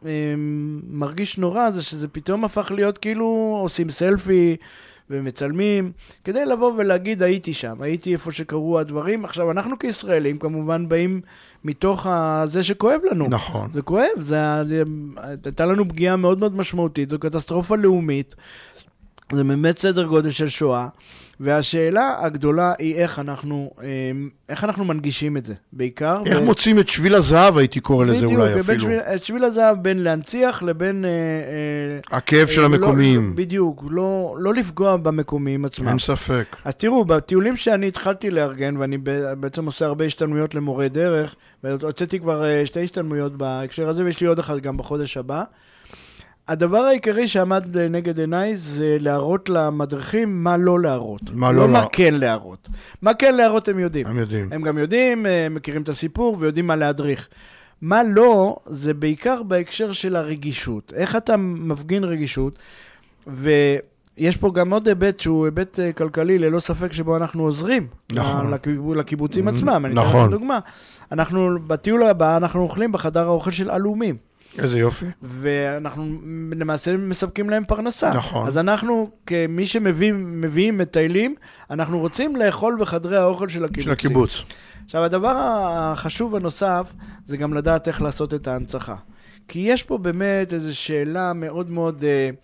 מרגיש נורא זה שזה פתאום הפך להיות כאילו עושים סלפי ומצלמים, כדי לבוא ולהגיד הייתי שם, הייתי איפה שקרו הדברים. עכשיו אנחנו כישראלים כמובן באים מתוך זה שכואב לנו. נכון. זה כואב, הייתה לנו פגיעה מאוד מאוד משמעותית, זו קטסטרופה לאומית, זה באמת סדר גודל של שואה, והשאלה הגדולה היא איך אנחנו מנגישים את זה, בעיקר. איך מוצאים את שביל הזהב, הייתי קורא לזה אולי אפילו. בדיוק, את שביל הזהב בין להנציח לבין הכאב של המקומיים. בדיוק, לא לפגוע במקומיים עצמם. אין ספק. אז תראו, בטיולים שאני התחלתי לארגן, ואני בעצם עושה הרבה השתלמויות למורי דרך, והוצאתי כבר 2 השתלמויות בהקשר הזה, ויש לי עוד אחד גם בחודש הבא. הדבר העיקרי שעמד נגד עיניי זה להראות למדריכים מה לא להראות. לא מה כן להראות. מה כן להראות הם יודעים. הם גם יודעים, מכירים את הסיפור ויודעים מה להדריך. מה לא, זה בעיקר בהקשר של הרגישות. איך אתה מפגין רגישות, ויש פה גם עוד היבט שהוא היבט כלכלי, ללא ספק שבו אנחנו עוזרים. נכון. לקיבוצים עצמם. נכון. אני דוגמה. בטיול הבא אנחנו אוכלים בחדר האוכל של אלומים. איזה יופי. ואנחנו למעשה מספקים להם פרנסה. נכון. אז אנחנו, כמי שמביאים מטיילים, אנחנו רוצים לאכול בחדרי האוכל של הקיבוצים. של הקיבוץ. עכשיו, הדבר החשוב הנוסף, זה גם לדעת איך לעשות את ההנצחה. כי יש פה באמת איזו שאלה מאוד מאוד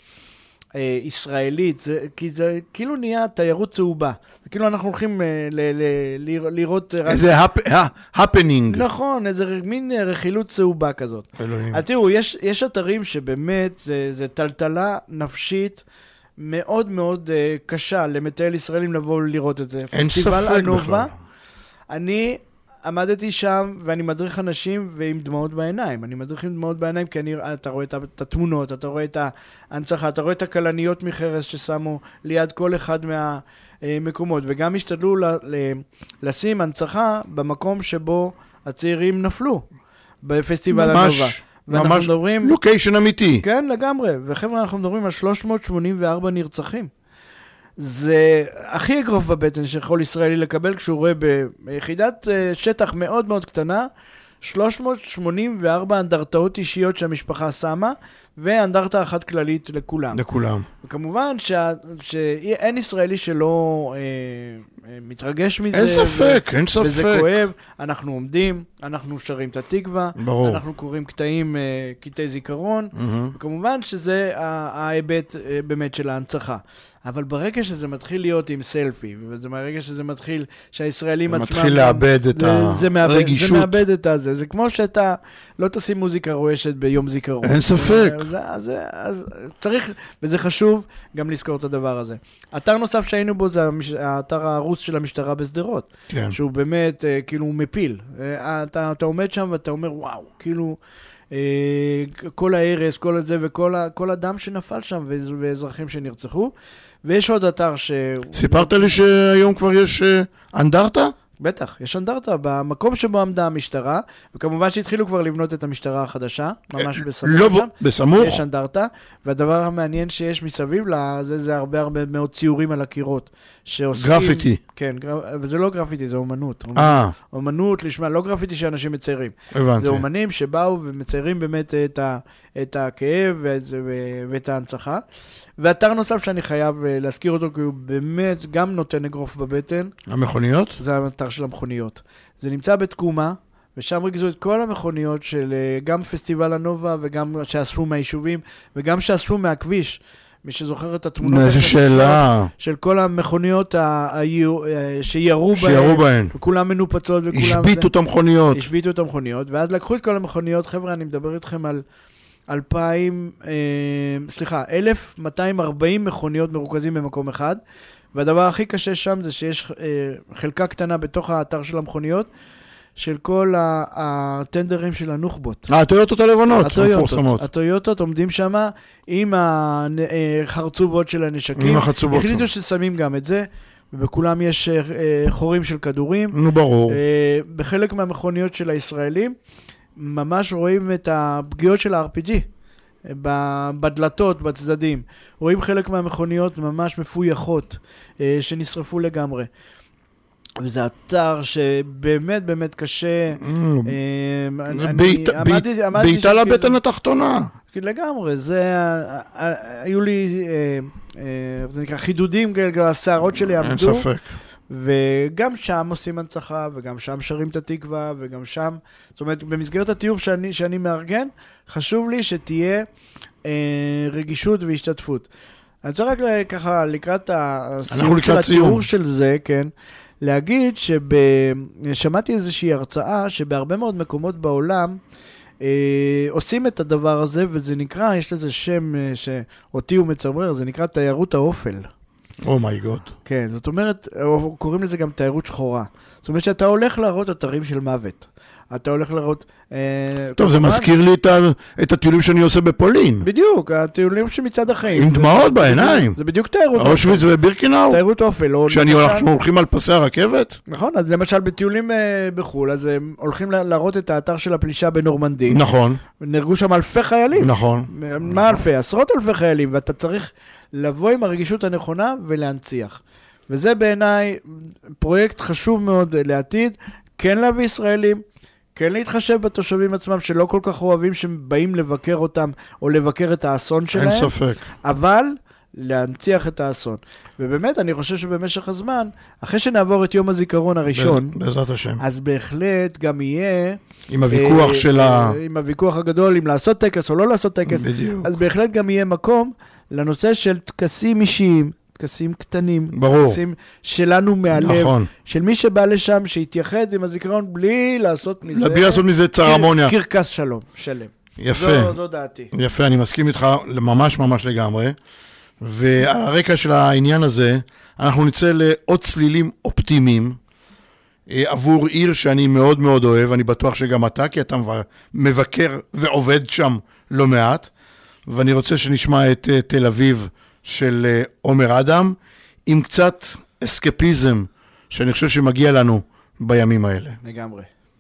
ישראלית, כי זה כאילו נהיה תיירות צהובה. זה כאילו אנחנו הולכים לראות... איזה הפנינג. נכון, איזה מין רכילות צהובה כזאת. אלוהים. אז תראו, יש אתרים שבאמת זה טלטלה נפשית מאוד מאוד קשה למטייל ישראלים לבוא לראות את זה. אין ספק בכלל. אני עמדתי שם ואני מדריך אנשים ועם דמעות בעיניים. אני מדריך עם דמעות בעיניים כי אתה רואה את התמונות, אתה רואה את ההנצחה, אתה רואה את הכלניות מחרס ששמו ליד כל אחד מהמקומות, וגם השתדלו לשים הנצחה במקום שבו הצעירים נפלו, בפסטיבל הנובה. ממש לוקיישן אמיתי. כן, לגמרי. וחבר'ה, אנחנו מדברים על 384 נרצחים. זה הכי אגרוף בבטן שיכול ישראלי לקבל כשהוא רואה ביחידת שטח מאוד מאוד קטנה, 384 אנדרטאות אישיות שהמשפחה שמה, ואנדרטה אחת כללית לכולם. לכולם. וכמובן שאין ישראלי שלא מתרגש מזה. אין ספק, אין ספק. וזה כואב, אנחנו עומדים, אנחנו שרים את התקווה, ברור. אנחנו קוראים קטעי זיכרון, וכמובן שזה ההיבט באמת של ההנצחה. אבל ברגע שזה מתחיל להיות עם סלפי, וברגע שזה מתחיל, שהישראלים עצמם... זה מתחיל לאבד את הרגישות. זה מאבד את זה. זה כמו שאתה לא תשים מוזיקה רועשת ביום זיכרון. אין ספק. אז צריך, וזה חשוב גם לזכור את הדבר הזה. אתר נוסף שהיינו בו זה האתר הרוס של המשטרה בסדרות. כן. שהוא באמת, כאילו, הוא מפיל. אתה עומד שם ואתה אומר, וואו, כאילו... כל ההרס, כל זה וכל אדם שנפל שם ואזרחים שנרצחו. ויש עוד אתר סיפרת לי שהיום כבר יש אנדרטה? בטח, יש אנדרטה במקום שבו עמדה המשטרה, וכמובן שהתחילו כבר לבנות את המשטרה החדשה, ממש בסמוך שם. בסמוך? יש אנדרטה, והדבר המעניין שיש מסביב לזה, זה הרבה מאוד ציורים על הקירות. גרפיטי. כן, וזה לא גרפיטי, זה אומנות. אומנות לשמה, לא גרפיטי שאנשים מציירים. הבנתי. זה אומנים שבאו ומציירים באמת את הכאב ואת ההנצחה. ואתר נוסף שאני חייב להזכיר אותו, כי הוא באמת גם נותן אגרוף בבטן. המכוניות? זה האתר של המכוניות. זה נמצא בתקומה, ושם ריכזו את כל המכוניות של גם פסטיבל הנובה, וגם שאספו מהיישובים, וגם שאספו מהכביש. מי שזוכר את התמונות... איזה שאלה. של כל המכוניות שירו בהן. וכולם מנופצות וכולם... השביטו את המכוניות. השביטו את המכוניות, ואז לקחו את כל המכוניות. חבר'ה, אני מדבר איתכם על 1,240 מכוניות מרוכזים במקום אחד, והדבר הכי קשה שם זה שיש חלקה קטנה בתוך האתר של המכוניות, של כל הטנדרים של הנוח'בות. הטויוטות הלבנות, המפורסמות. הטויוטות עומדים שם עם החרצובות של הנשקים. עם החרצובות. החליטו ששמים גם את זה, ובכולם יש חורים של כדורים. נו, ברור. בחלק מהמכוניות של הישראלים, ממש רואים את הפגיעות של ה-RPG, בדלתות, בצדדים. רואים חלק מהמכוניות ממש מפויחות, שנשרפו לגמרי. וזה אתר שבאמת באמת קשה. בעיטה לבטן התחתונה. לגמרי, היו לי, זה נקרא חידודים, השערות שלי עמדו. אין ספק. וגם שם עושים הנצחה, וגם שם שרים את התקווה, וגם שם, זאת אומרת, במסגרת התיאור שאני מארגן, חשוב לי שתהיה רגישות והשתתפות. אני רוצה רק ככה לקראת הסיום של התיאור של זה, כן, להגיד ששמעתי איזושהי הרצאה שבהרבה מאוד מקומות בעולם עושים את הדבר הזה, וזה נקרא, יש לזה שם שאותי הוא מצמרר, זה נקרא תיירות האופל. אומייגוד. כן, זאת אומרת, קוראים לזה גם תיירות שחורה. זאת אומרת שאתה הולך להראות אתרים של מוות. אתה הולך להראות... טוב, זה מזכיר לי את הטיולים שאני עושה בפולין. בדיוק, הטיולים שמצד החיים. עם דמעות בעיניים. זה בדיוק תיירות אופל. אושוויץ ובירקנאו. תיירות אופל. שאנחנו הולכים על פסי הרכבת. נכון, אז למשל בטיולים בחול, אז הם הולכים להראות את האתר של הפלישה בנורמנדי. נכון. נהרגו שם אלפי חיילים. נכון. מה אלפי? עשרות אלפי חיילים, ואתה צריך לבוא עם הרגישות הנכונה ולהנציח. וזה בעיניי פרויקט חשוב מאוד לעתיד, כן להביא ישראלים, כן להתחשב בתושבים עצמם שלא כל כך אוהבים שבאים לבקר אותם או לבקר את האסון שלהם. אין ספק. אבל להנציח את האסון. ובאמת אני חושב שבמשך הזמן, אחרי שנעבור את יום הזיכרון הראשון, בעזרת השם. אז בהחלט גם יהיה... עם הוויכוח עם הוויכוח הגדול, אם לעשות טקס או לא לעשות טקס. בדיוק. אז בהחלט גם יהיה מקום לנושא של טקסים אישיים, טקסים קטנים, ברור. טקסים שלנו מהלב, נכון. של מי שבא לשם, שיתייחד עם הזיכרון בלי לעשות מזה... בלי לעשות מזה צרמוניה. קרקס שלם. יפה. זו דעתי. יפה, אני מסכים איתך ממש ממש לגמרי. ועל הרקע של העניין הזה, אנחנו נצא לעוד צלילים אופטימיים. עבור עיר שאני מאוד מאוד אוהב, אני בטוח שגם אתה, כי אתה מבקר ועובד שם לא מעט, ואני רוצה שנשמע את תל אביב של עומר אדם, עם קצת אסקפיזם, שאני חושב שמגיע לנו בימים האלה. לגמרי.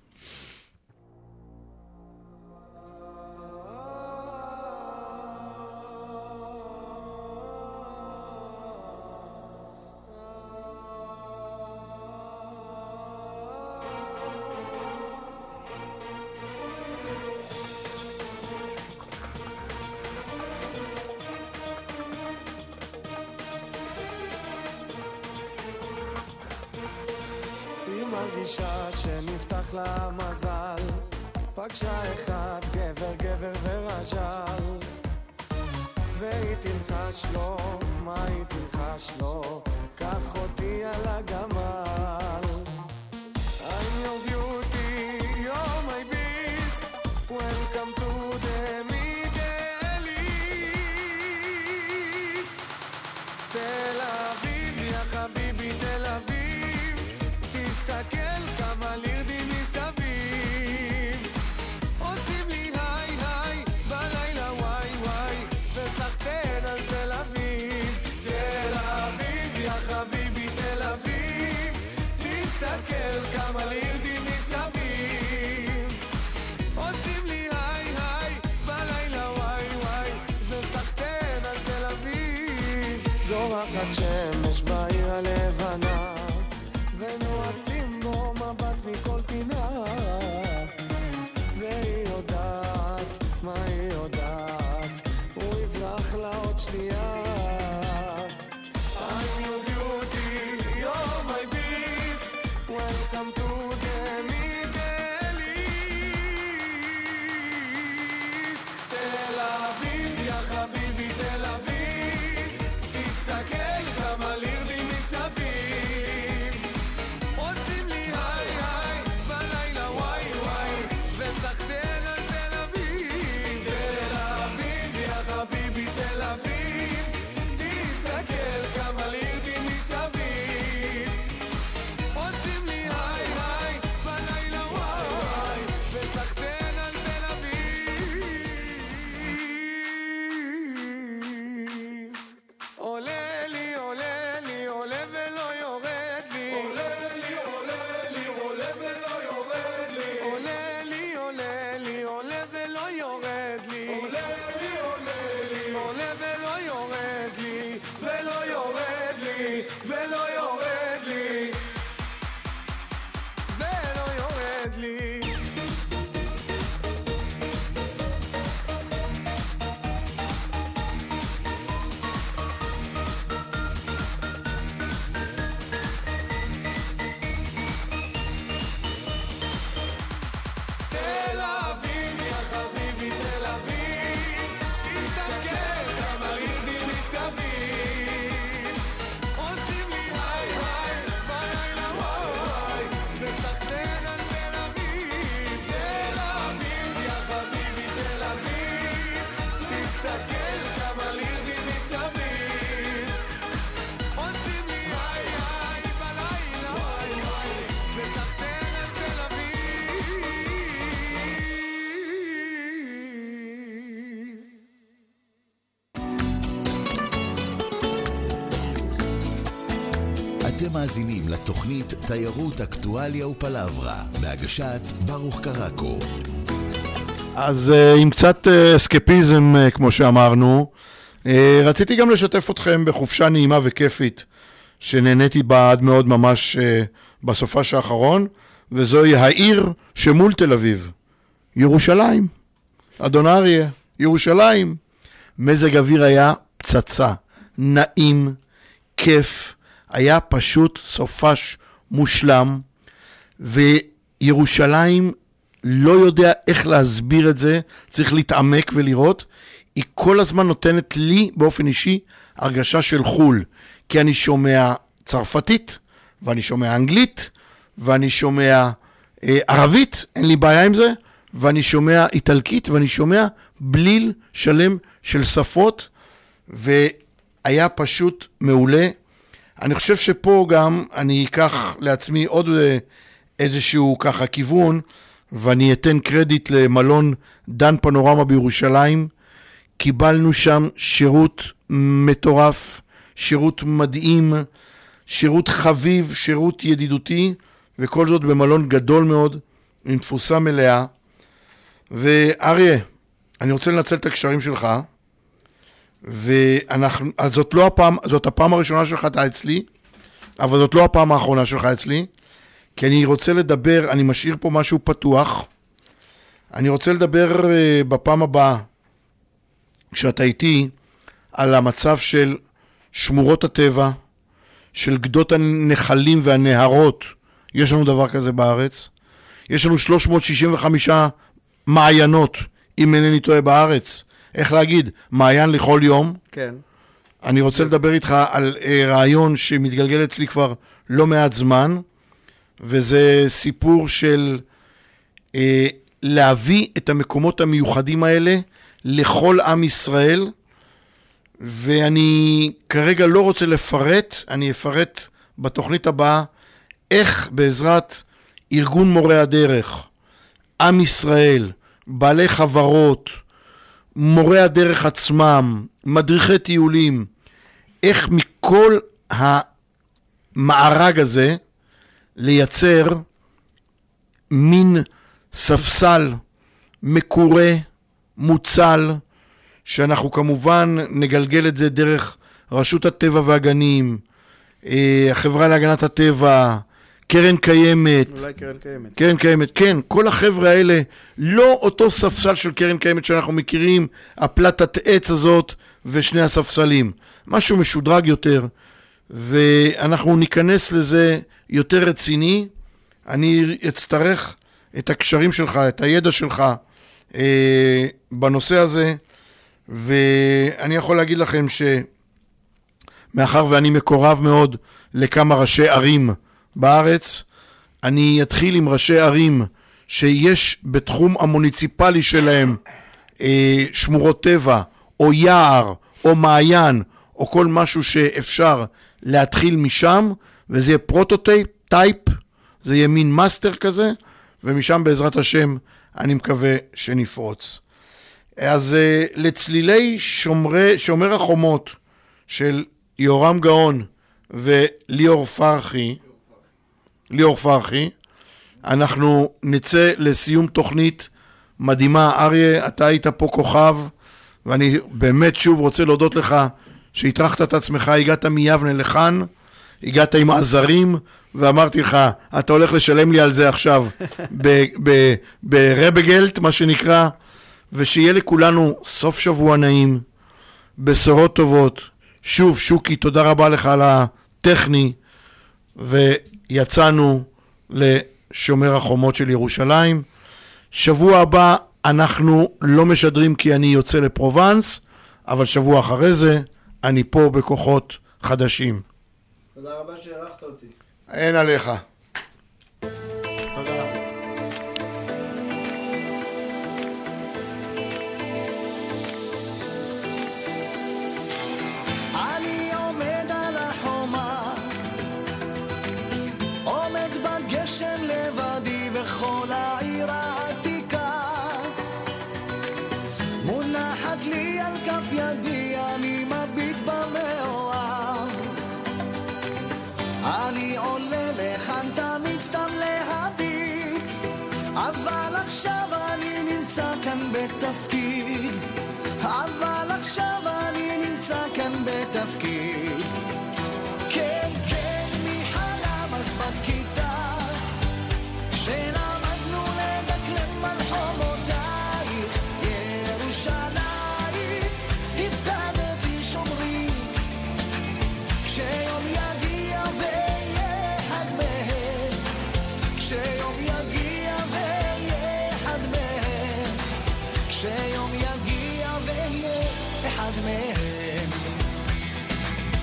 מרגישה שנפתח לה מזל, פגשה אחד גבר ורז'ל, והיא תלחש לו, מה היא תלחש לו, קח אותי על הגמל. I'm your beauty, you're my beast, welcome to the Middle East. תל אביב, יא חביבי תל אביב, תסתכל כמה לירדים מסביב, עושים לי היי היי בלילה וואי וואי, וסחטן על תל אביב. תל אביב יא חביבי תל אביב, תסתכל כמה לירדים מסביב, עושים לי היי היי בלילה וואי וואי, וסחטן על תל אביב. זורחת שמש בעיר הלבנה, ונועצים בו מבט מכל פינה, והיא יודעת, מה היא יודעת, הוא יברח לה עוד שנייה. I'm your beauty, you're my beast, welcome to the Middle East. תל אביב, יא חביבי תל אביב, תסתכל כמה לירדים מסביב, עושים לי היי היי בלילה וואי וואי, וסחטן על תל אביב. תל אביב יא חביבי תל אביב, תסתכל כמה לירדים מסביב, עושים לי היי היי בלילה וואי וואי, וסחטן על תל אביב. עולה לי עולה ולא יורד לי, עולה לי עולה ולא יורד לי, עולה לי עולה ולא יורד לי, עולה ולא יורד לי, ולא יורד לי, ולא יורד לי, ולא יורד לי. תל אביב יא חביבי תל אביב, תסתכל כמה לירדים מסביב, עושים לי היי היי בלילה וואי וואי, וסחטן על תל אביב. תל אביב יא חביבי תל אביב, תסתכל כמה לירדים מסביב, עושים לי היי היי בלילה וואי וואי, וסחטן על תל אביב. אתם מאזינים לתוכנית תיירות, אקטואליה ופלברה, בהגשת ברוך קרקו. אז עם קצת אסקפיזם, כמו שאמרנו, רציתי גם לשתף אתכם בחופשה נעימה וכיפית, שנהניתי בה עד מאוד ממש בסופש האחרון, וזוהי העיר שמול תל אביב, ירושלים. אדון אריה, ירושלים. מזג אוויר היה פצצה, נעים, כיף, היה פשוט סופש מושלם, וירושלים, לא יודע איך להסביר את זה, צריך להתעמק ולראות, היא כל הזמן נותנת לי באופן אישי הרגשה של חול, כי אני שומע צרפתית, ואני שומע אנגלית, ואני שומע ערבית, אין לי בעיה עם זה, ואני שומע איטלקית, ואני שומע בליל שלם של שפות, והיה פשוט מעולה. אני חושב שפה גם אני אקח לעצמי עוד איזשהו ככה כיוון, ואני אתן קרדיט למלון דן פנורמה בירושלים. קיבלנו שם שירות מטורף, שירות מדהים, שירות חביב, שירות ידידותי, וכל זאת במלון גדול מאוד, עם תפוסה מלאה. ואריה, אני רוצה לנצל את הקשרים שלך, אז זאת הפעם הראשונה שלך אתה אצלי, אבל זאת לא הפעם האחרונה שלך אצלי, כי אני רוצה לדבר, אני משאיר פה משהו פתוח, אני רוצה לדבר בפעם הבאה, כשאתה איתי, על המצב של שמורות הטבע, של גדות הנחלים והנהרות. יש לנו דבר כזה בארץ. יש לנו 365 מעיינות, אם אינני טועה בארץ. איך להגיד? מעיין לכל יום. כן. אני רוצה לדבר איתך על רעיון שמתגלגל אצלי כבר לא מעט זמן, וזה סיפור של להביא את המקומות המיוחדים האלה לכל עם ישראל, ואני כרגע לא רוצה לפרט, אני אפרט בתוכנית הבאה, איך בעזרת ארגון מורי הדרך, עם ישראל, בעלי חברות, מורי הדרך עצמם, מדריכי טיולים, איך מכל המארג הזה לייצר מין ספסל מקורה, מוצל, שאנחנו כמובן נגלגל את זה דרך רשות הטבע והגנים, החברה להגנת הטבע, קרן קיימת. אולי קרן קיימת. קרן קיימת, כן. כל החבר'ה האלה, לא אותו ספסל של קרן קיימת שאנחנו מכירים, הפלטת עץ הזאת ושני הספסלים. משהו משודרג יותר, ואנחנו ניכנס לזה יותר רציני. אני אצטרך את הקשרים שלך, את הידע שלך בנושא הזה, ואני יכול להגיד לכם שמאחר ואני מקורב מאוד לכמה ראשי ערים בארץ, אני אתחיל עם ראשי ערים שיש בתחום המוניציפלי שלהם שמורות טבע, או יער, או מעיין, או כל משהו שאפשר להתחיל משם, וזה יהיה פרוטוטייפ, זה יהיה מין מאסטר כזה, ומשם בעזרת השם אני מקווה שנפרוץ. אז לצלילי שומר החומות של יורם גאון וליאור פרחי, אנחנו נצא לסיום תוכנית מדהימה. אריה, אתה היית פה כוכב, ואני באמת שוב רוצה להודות לך שהטרחת את עצמך, הגעת מיבנה לכאן, הגעת עם עזרים, ואמרתי לך, אתה הולך לשלם לי על זה עכשיו ברבגלט, מה שנקרא, ושיהיה לכולנו סוף שבוע נעים, בשורות טובות. שוב, שוקי, תודה רבה לך על הטכני, ויצאנו לשומר החומות של ירושלים. שבוע הבא אנחנו לא משדרים כי אני יוצא לפרובנס, אבל שבוע אחרי זה אני פה בכוחות חדשים. תודה רבה שהערכת אותי. אין עליך. אני עומד על החומה, עומד בגשם לבדי בכל העיר העתיקה, מונחת לי על כף ידי, אני מביט במאוהב, אני עולה לכאן תמיד סתם להביט, אבל עכשיו אני נמצא כאן בתפקיד, אבל עכשיו אני נמצא כאן בתפקיד. כן, כן, מי חלם אז בכיתה שלמדנו לדקלם על חומותייך ירושלים, הפקדתי שומרים, כשיום יגיע ויהיה אחד מהם, כשיום יגיע ויהיה אחד מהם, כשיום יגיע ויהיה אחד מהם.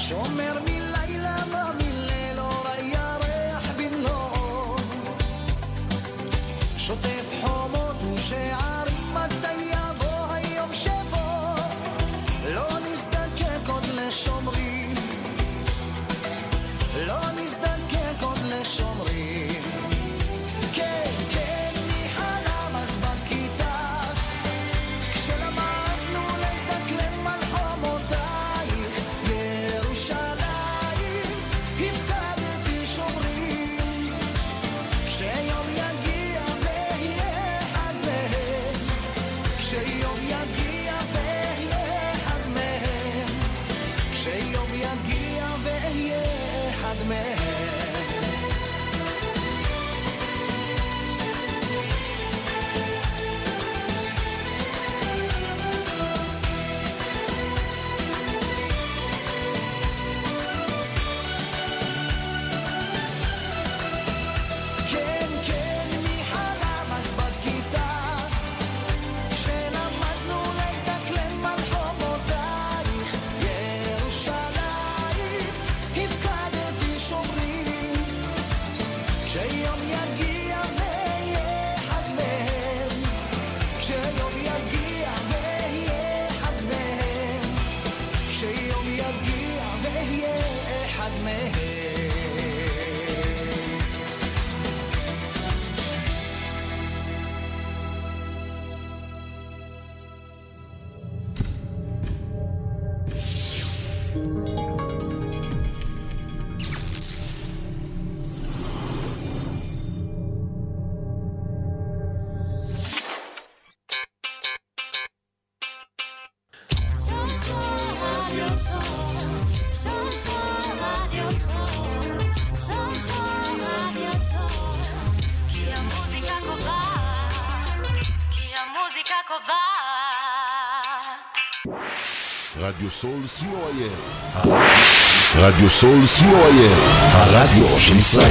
שומר מלילה בליל אור הירח במלואו שוטף חומות ושערים מתי יבוא היום שבו לא נזדקק עוד לשומרים לא נזדקק עוד לשומרים כן כן מי חלם אז בכיתה כשלמדנו לדקלם על חומותייך ירושלים הפקדתי שומרים שיום יגיע ויהיה אחד מהם שיום יגיע ויהיה אחד מהם שיום יגיע ויהיה אחד מהם כן, כן, מי חלם אז בכיתה כשלמדנו לדקלם על חומותייך ירושלים הפקדתי שומרים כשיום יגיע ויהיה אחד מהם כשיום יגיע ויהיה אחד מהם כשיום יגיע ויהיה אחד מהם רדיו סול co.il רדיו סול co.il הרדיו של ישראל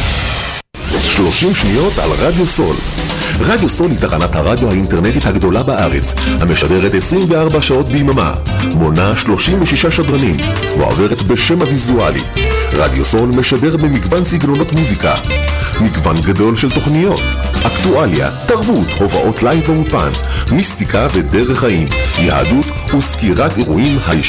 30 שניות על רדיו סול. רדיו סול היא תחנת הרדיו האינטרנטית הגדולה בארץ, המשדרת 24 שעות ביממה, מונה 36 שדרנים, ועוברת בשם הוויזואלי. רדיו סול משדר במגוון סגנונות מוזיקה, מגוון גדול של תוכניות, אקטואליה, תרבות, הובאות לייב ואופן, מיסטיקה ודרך חיים, יהדות וסקירת אירועים